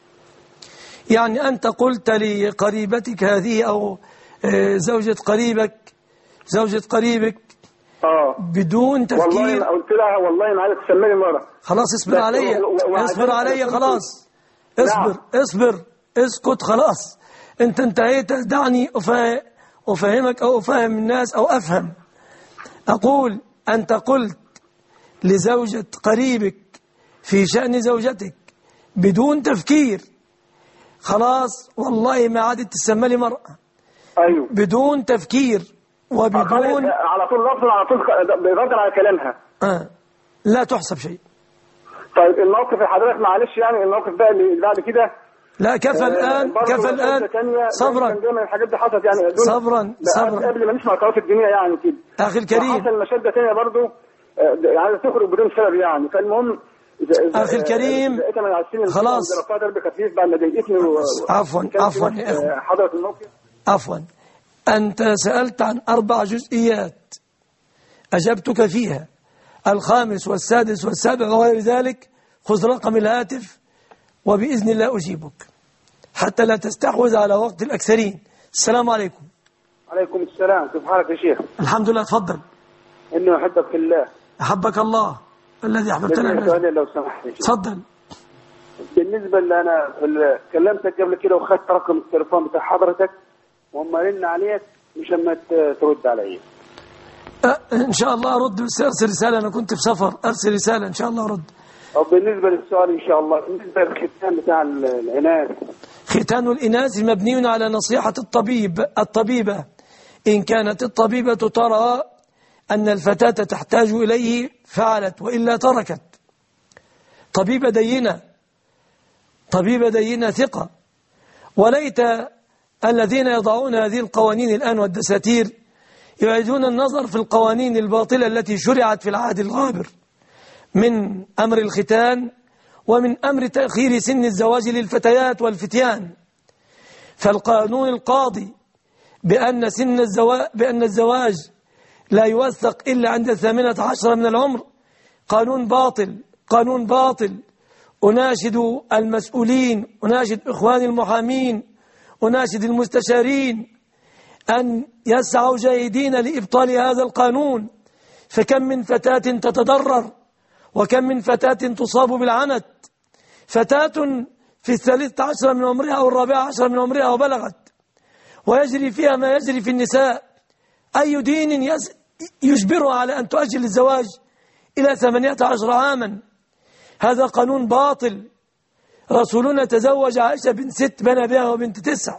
يعني انت قلت لقريبتك هذه او زوجة قريبك زوجة قريبك اه بدون تفكير؟ والله قلت لها والله ما عايز تسمي لي مرة. خلاص اصبر عليا، اصبر عليا خلاص، اصبر اصبر اسكت خلاص، انت انتهيت، دعني افهمك او افهم الناس او افهم. اقول انت قلت لزوجة قريبك في شأن زوجتك بدون تفكير، خلاص والله ما عادت تسمى لي مرأة. ايوه بدون تفكير وبدون على طول لفظ على طول بيرد على كلامها. اه لا تحسب شيء. طيب الموقف حضرتك معلش يعني، الموقف بقى اللي بعد كده لا كفى الآن، كفى الآن، صبرا الحاجات دي حصلت يعني صبرا صبرا قبل ما نسمع طرف الدنيا يعني كده. أخي الكريم حصل مشادة ثانيه برضه عايزه تخرج بدون سبب يعني، فالمهم أخي الكريم خلاص عفوا عفوا يا إخوة حضرت الموقف. عفوا أنت سألت عن أربع جزئيات أجبتك فيها، الخامس والسادس والسابع وغير ذلك خذ رقم الهاتف وبإذن الله أجيبك حتى لا تستحوذ على وقت الأكثرين. السلام عليكم. عليكم السلام، كيف حالك يا شيخ؟ الحمد لله، تفضل. إنه أحبك في الله. أحبك الله الذي أحببتنا منه. لو سمحت تفضل. بالنسبة اللي أنا كلمتك قبل كده وخدت رقم التليفون بتاع حضرتك وهم رن عليك مش لما ترد علي. أه إن شاء الله أرد، بس أرسل رسالة، أنا كنت في سفر، أرسل رسالة إن شاء الله أرد. أو بالنسبة للسؤال إن شاء الله، بالنسبة للختان بتاع الإناث، ختان الإناث مبني على نصيحة الطبيب الطبيبة. إن كانت الطبيبة ترى أن الفتاة تحتاج إليه فعلت، وإلا تركت. طبيبة دينة، طبيبة دينة ثقة. وليت الذين يضعون هذه القوانين الآن والدساتير يعيدون النظر في القوانين الباطلة التي شرعت في العهد الغابر من أمر الختان ومن أمر تأخير سن الزواج للفتيات والفتيان. فالقانون القاضي بأن سن الزواج بأن الزواج لا يوثق إلا عند الثامنة عشرة من العمر قانون باطل، قانون باطل. أناشد المسؤولين، أناشد إخواني المحامين، أناشد المستشارين أن يسعوا جاهدين لإبطال هذا القانون. فكم من فتاة تتضرر، وكم من فتاة تصاب بالعنت، فتاة في الثالثة عشر من عمرها أو الرابعة عشر من عمرها وبلغت، ويجري فيها ما يجري في النساء. أي دين يجبرها على أن تؤجل الزواج إلى ثمانية عشر عاما؟ هذا قانون باطل. رسولنا تزوج عائشة بنت ست بنى بها وبنت تسع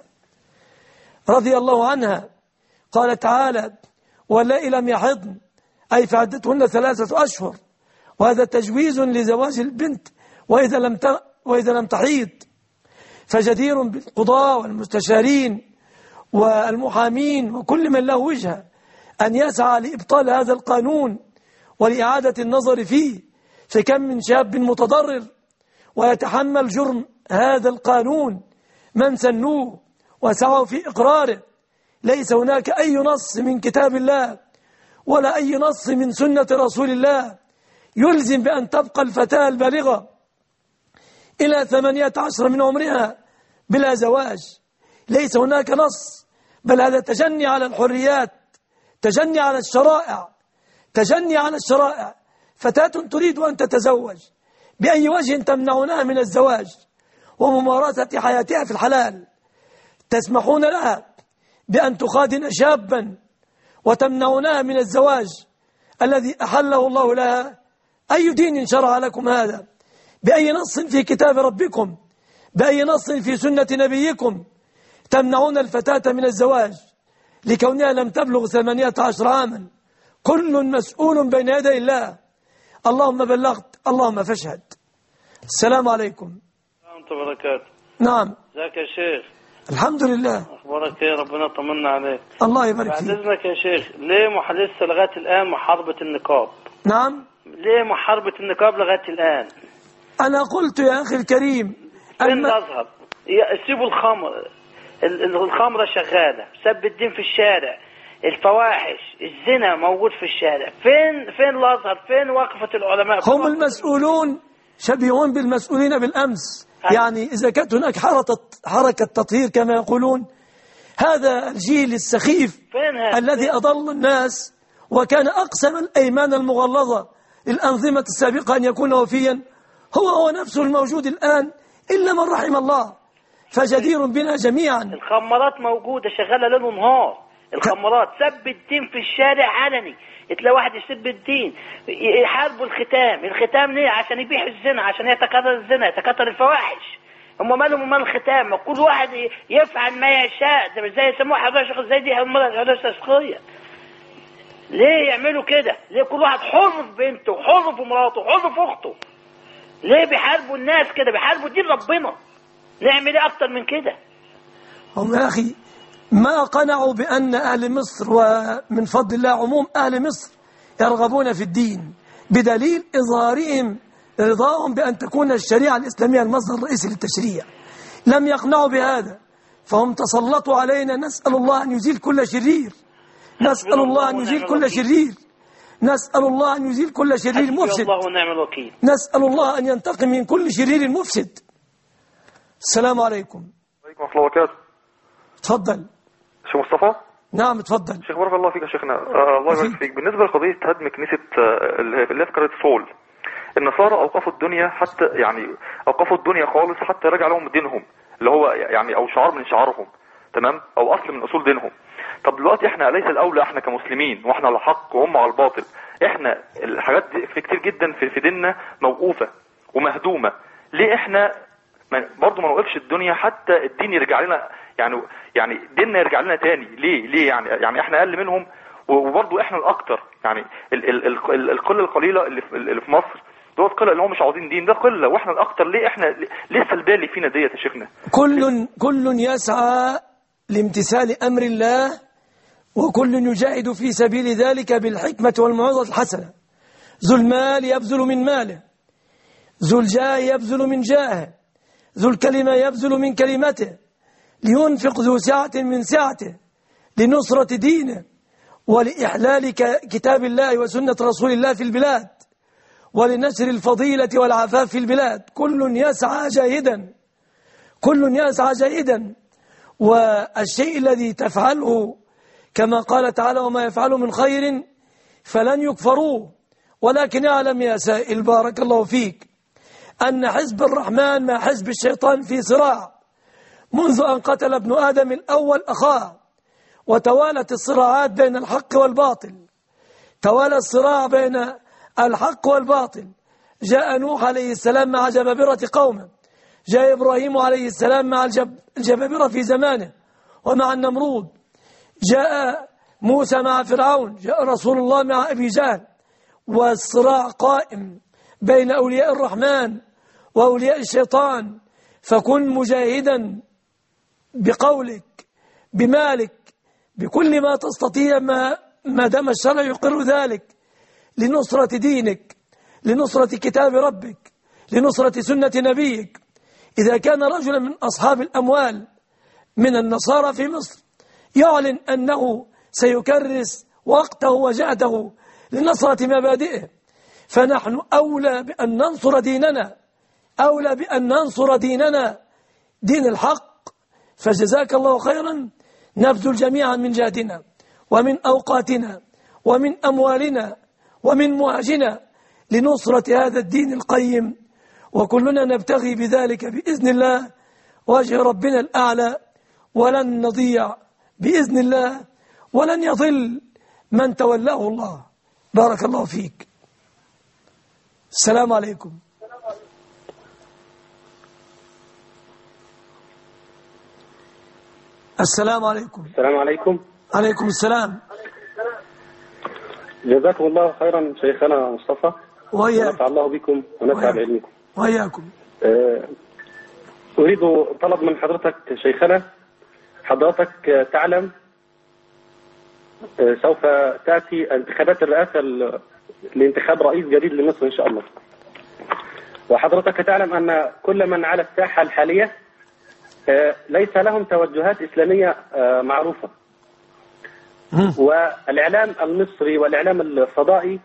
رضي الله عنها. قال تعالى: واللائي لم يحضن، أي فعدتهن ثلاثة أشهر، وهذا تجويز لزواج البنت وإذا لم وإذا لم تحيض. فجدير بالقضاء والمستشارين والمحامين وكل من له وجهة أن يسعى لإبطال هذا القانون ولإعادة النظر فيه. فكم من شاب متضرر ويتحمل جرم هذا القانون من سنوه وسعوا في إقراره. ليس هناك أي نص من كتاب الله ولا أي نص من سنة رسول الله يلزم بأن تبقى الفتاة البالغة إلى ثمانية عشر من عمرها بلا زواج. ليس هناك نص، بل هذا تجني على الحريات، تجني على الشرائع، تجني على الشرائع. فتاة تريد أن تتزوج، بأي وجه تمنعونها من الزواج وممارسة حياتها في الحلال؟ تسمحون لها بأن تخادن شابا وتمنعونها من الزواج الذي أحله الله لها؟ أي دين شرع لكم هذا؟ بأي نص في كتاب ربكم، بأي نص في سنة نبيكم تمنعون الفتاة من الزواج لكونها لم تبلغ ثمانية عشر عاما؟ كل مسؤول بين يدي الله. اللهم بلغت، اللهم فاشهد. السلام عليكم. ورحمة الله وبركاته. نعم. ازيك يا شيخ؟ الحمد لله. اخبارك ايه؟ ربنا يطمنا عليك. الله يبارك فيك. بعد اذنك يا شيخ، ليه مح لسه لغايه الان محاربه النقاب؟ نعم. ليه محاربه النقاب لغايه الان؟ انا قلت يا اخي الكريم فين الازهر؟ سيبوا الخمر، الخمره شغاله، سب الدين في الشارع، الفواحش، الزنا موجود في الشارع. فين فين الازهر؟ فين وقفه العلماء؟ هم المسؤولون شبيهون بالمسؤولين بالامس. يعني إذا كانت هناك حركة تطهير كما يقولون، هذا الجيل السخيف الذي أضل الناس وكان أقسم الأيمان المغلظة للأنظمة السابقة أن يكون وفيا، هو هو نفسه الموجود الآن إلا من رحم الله. فجدير بنا جميعا. الخمرات موجودة شغالة ليل ونهار، الخمرات سب الدين في الشارع علني. تلاقي واحد يسب الدين، يحاربوا الختام. الختام ليه؟ عشان يبيح الزنا، عشان يتكرر الزنا، يتكرر الفواحش. هم مالهم ومال الختام؟ كل واحد يفعل ما يشاء، زي يسموها حراشة، زي دي حراشة شخصية. ليه يعملوا كده؟ ليه كل واحد حر في بنته، حر في مراته، حر في اخته؟ ليه بيحاربوا الناس كده؟ بيحاربوا دين ربنا. نعمل ايه اكتر من كده؟ هم يا اخي ما قنعوا بأن أهل مصر ومن فضل الله عموم أهل مصر يرغبون في الدين، بدليل إظهارهم رضاهم بأن تكون الشريعة الإسلامية المصدر الرئيسي للتشريع. لم يقنعوا بهذا، فهم تسلطوا علينا. نسأل الله أن يزيل كل شرير، نسأل الله أن يزيل كل شرير، نسأل الله أن يزيل كل شرير مفسد، نسأل الله أن ينتقم من كل شرير مفسد. السلام عليكم. وعليكم السلام ورحمة الله. تفضل شيخ مصطفى. نعم اتفضل. شيخ بارك الله فيك يا شيخنا. آه الله يبارك فيك. بالنسبه لقضيه هدم كنيسه آه اللي في قريه صول، النصارى اوقفوا الدنيا، حتى يعني اوقفوا الدنيا خالص حتى رجع لهم دينهم اللي هو يعني او شعار من شعارهم، تمام، او اصل من اصول دينهم. طب دلوقتي احنا ليس الاولى احنا كمسلمين واحنا على الحق وهم على الباطل؟ احنا الحاجات دي في كتير جدا في, في ديننا موقوفه ومهدومه. ليه احنا برضه ما نوقفش الدنيا حتى الدين يرجع لنا؟ يعني يعني ديننا يرجع لنا تاني. ليه ليه يعني يعني احنا اقل منهم وبرضه احنا الاكتر. يعني ال ال ال القله القليله اللي في, اللي في مصر دول قله اللي هم مش عاوزين دين، ده قله واحنا الاكتر. ليه احنا ليه السلبيه اللي فينا ديت يا شيخنا؟ كل كل يسعى لامتثال امر الله، وكل يجاهد في سبيل ذلك بالحكمه والموعظه الحسنه. ذو المال يبذل من ماله، ذو الجاه يبذل من جاهه، ذو الكلمه يبذل من كلمته، لينفق ذو سعة من سعته، لنصرة دينه ولإحلال كتاب الله وسنة رسول الله في البلاد ولنشر الفضيلة والعفاف في البلاد. كل يسعى جاهدا كل يسعى جاهدا والشيء الذي تفعله كما قال تعالى وما يفعله من خير فلن يكفروه. ولكن اعلم يا سائل بارك الله فيك أن حزب الرحمن مع حزب الشيطان في صراع منذ أن قتل ابن آدم الأول أخاه، وتوالت الصراعات بين الحق والباطل، توالى الصراع بين الحق والباطل. جاء نوح عليه السلام مع جبابرة قومه، جاء إبراهيم عليه السلام مع الجبابرة في زمانه ومع النمرود، جاء موسى مع فرعون، جاء رسول الله مع أبي جهل، والصراع قائم بين أولياء الرحمن وأولياء الشيطان. فكن مجاهدا بقولك بمالك بكل ما تستطيع ما, ما دام الشرع يقر ذلك لنصرة دينك، لنصرة كتاب ربك، لنصرة سنة نبيك. إذا كان رجلا من أصحاب الأموال من النصارى في مصر يعلن أنه سيكرس وقته وجهده لنصرة مبادئه، فنحن أولى بأن ننصر ديننا، أولى بأن ننصر ديننا دين الحق. فجزاك الله خيرا، نبذل جميعا من جهدنا ومن أوقاتنا ومن أموالنا ومن مواجنا لنصرة هذا الدين القيم، وكلنا نبتغي بذلك بإذن الله وجه ربنا الأعلى، ولن نضيع بإذن الله، ولن يضل من تولاه الله. بارك الله فيك. السلام عليكم. السلام عليكم. السلام عليكم. عليكم السلام. جزاكم الله خيرا شيخنا مصطفى، وإياك. ونفع الله بكم ونفع بعلمكم. وإياكم. أريد طلب من حضرتك شيخنا، حضرتك تعلم سوف تأتي انتخابات الرئاسة لانتخاب رئيس جديد لمصر إن شاء الله، وحضرتك تعلم أن كل من على الساحة الحالية ليس لهم توجهات إسلامية معروفة، والإعلام المصري والإعلام الفضائي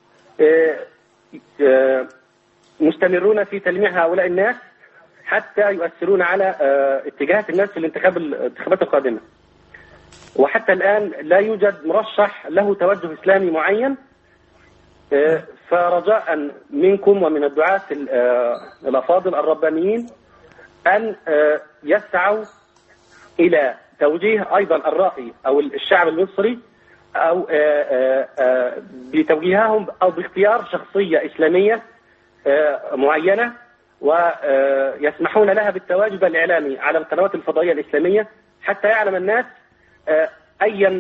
مستمرون في تلميع هؤلاء الناس حتى يؤثرون على اتجاهات الناس في الانتخاب الانتخابات القادمة. وحتى الآن لا يوجد مرشح له توجه إسلامي معين، فرجاء منكم ومن الدعاة الأفاضل الربانيين أن يسعوا إلى توجيه أيضا الرأي أو الشعب المصري، أو بتوجيههم أو باختيار شخصية إسلامية معينة، ويسمحون لها بالتواجد الإعلامي على القنوات الفضائية الإسلامية حتى يعلم الناس أيا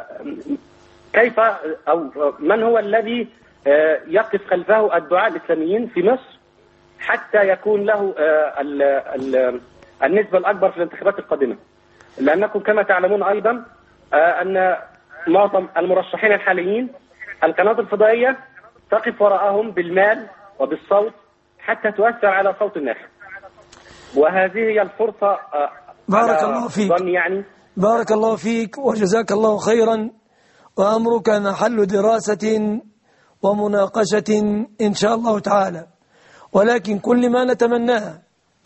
كيف أو من هو الذي يقف خلفه الدعاة الإسلاميين في مصر حتى يكون له ال ال النسبة الأكبر في الانتخابات القادمة. لأنكم كما تعلمون أيضا أن معظم المرشحين الحاليين القنوات الفضائية تقف وراءهم بالمال وبالصوت حتى تؤثر على صوت الناس، وهذه هي الفرصة. بارك الله فيك. يعني بارك الله فيك وجزاك الله خيرا، وأمرك محل دراسة ومناقشة إن شاء الله تعالى. ولكن كل ما نتمناه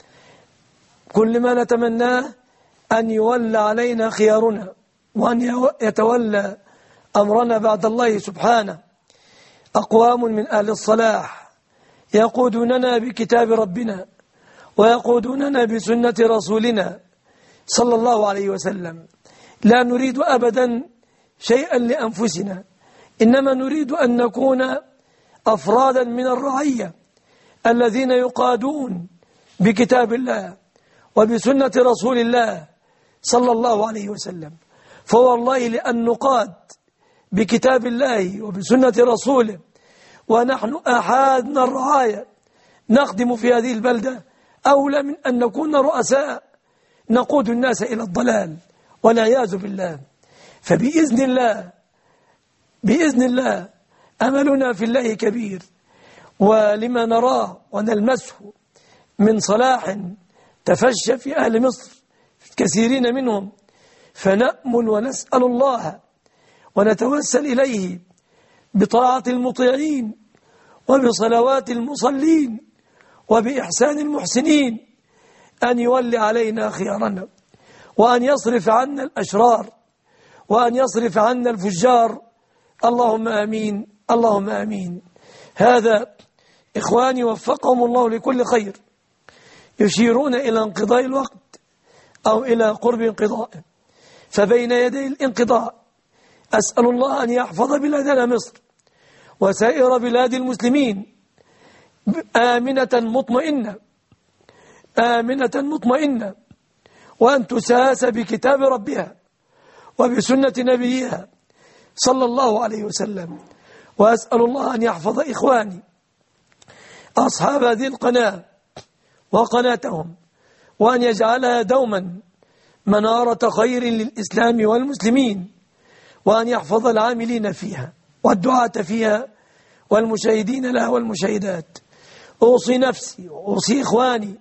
كل ما نتمناه أن يولى علينا خيارنا، وأن يتولى أمرنا بعد الله سبحانه أقوام من أهل الصلاح يقودوننا بكتاب ربنا ويقودوننا بسنة رسولنا صلى الله عليه وسلم. لا نريد أبدا شيئا لأنفسنا، إنما نريد أن نكون أفرادا من الرعية الذين يقادون بكتاب الله وبسنة رسول الله صلى الله عليه وسلم. فوالله لأن نقاد بكتاب الله وبسنة رسوله ونحن أحادنا الرعاية نخدم في هذه البلدة أولى من أن نكون رؤساء نقود الناس إلى الضلال والعياذ بالله. فبإذن الله بإذن الله أملنا في الله كبير، ولما نراه ونلمسه من صلاح تفشى في أهل مصر كثيرين منهم، فنأمل ونسأل الله ونتوسل إليه بطاعة المطيعين وبصلوات المصلين وبإحسان المحسنين أن يولي علينا خيارنا، وأن يصرف عنا الأشرار، وأن يصرف عنا الفجار. اللهم آمين، اللهم آمين. هذا إخواني وفقهم الله لكل خير يشيرون إلى انقضاء الوقت أو إلى قرب انقضائه، فبين يدي الانقضاء أسأل الله أن يحفظ بلادنا مصر وسائر بلاد المسلمين آمنة مطمئنة آمنة مطمئنة، وأن تساس بكتاب ربها وبسنة نبيها صلى الله عليه وسلم. وأسأل الله أن يحفظ إخواني أصحاب هذه القناة وقناتهم، وأن يجعلها دوما منارة خير للإسلام والمسلمين، وأن يحفظ العاملين فيها والدعاة فيها والمشاهدين لها والمشاهدات. أوصي نفسي وأوصي إخواني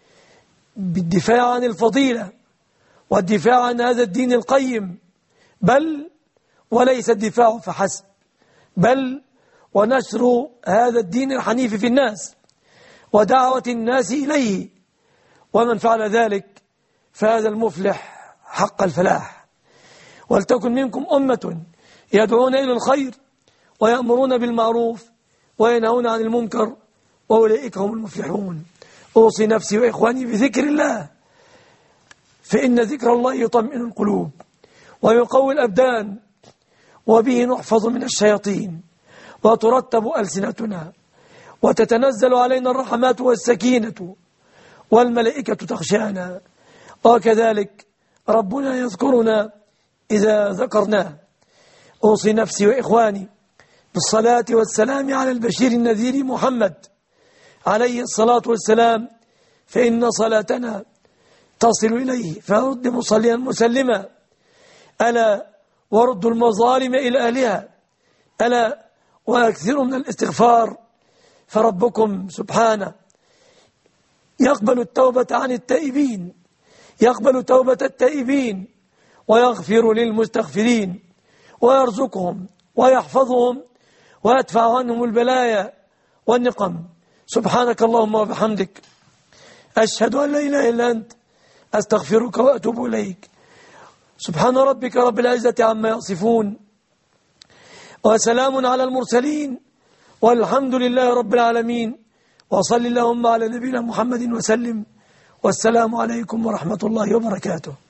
بالدفاع عن الفضيلة والدفاع عن هذا الدين القيم، بل وليس الدفاع فحسب، بل ونشر هذا الدين الحنيف في الناس ودعوة الناس إليه، ومن فعل ذلك فهذا المفلح حق الفلاح. ولتكن منكم أمة يدعون إلى الخير ويأمرون بالمعروف وينهون عن المنكر وأولئك هم المفلحون. أوصي نفسي وإخواني بذكر الله، فإن ذكر الله يطمئن القلوب ويقوي الأبدان، وبه نحفظ من الشياطين وترتب ألسنتنا وتتنزل علينا الرحمات والسكينة والملائكة تخشانا، وكذلك ربنا يذكرنا إذا ذكرناه. أوصي نفسي وإخواني بالصلاة والسلام على البشير النذير محمد عليه الصلاة والسلام، فإن صلاتنا تصل إليه فرد مصليا مسلما. ألا ورد المظالم إلى أهلها، ألا وأكثروا من الاستغفار، فربكم سبحانه يقبل التوبة عن التائبين، يقبل توبة التائبين ويغفر للمستغفرين ويرزقهم ويحفظهم ويدفع عنهم البلايا والنقم. سبحانك اللهم وبحمدك، أشهد أن لا إله إلا أنت، أستغفرك وأتوب إليك. سبحان ربك رب العزة عما يصفون، وسلام على المرسلين، والحمد لله رب العالمين. وصل اللهم على نبينا محمد وسلم، والسلام عليكم ورحمة الله وبركاته.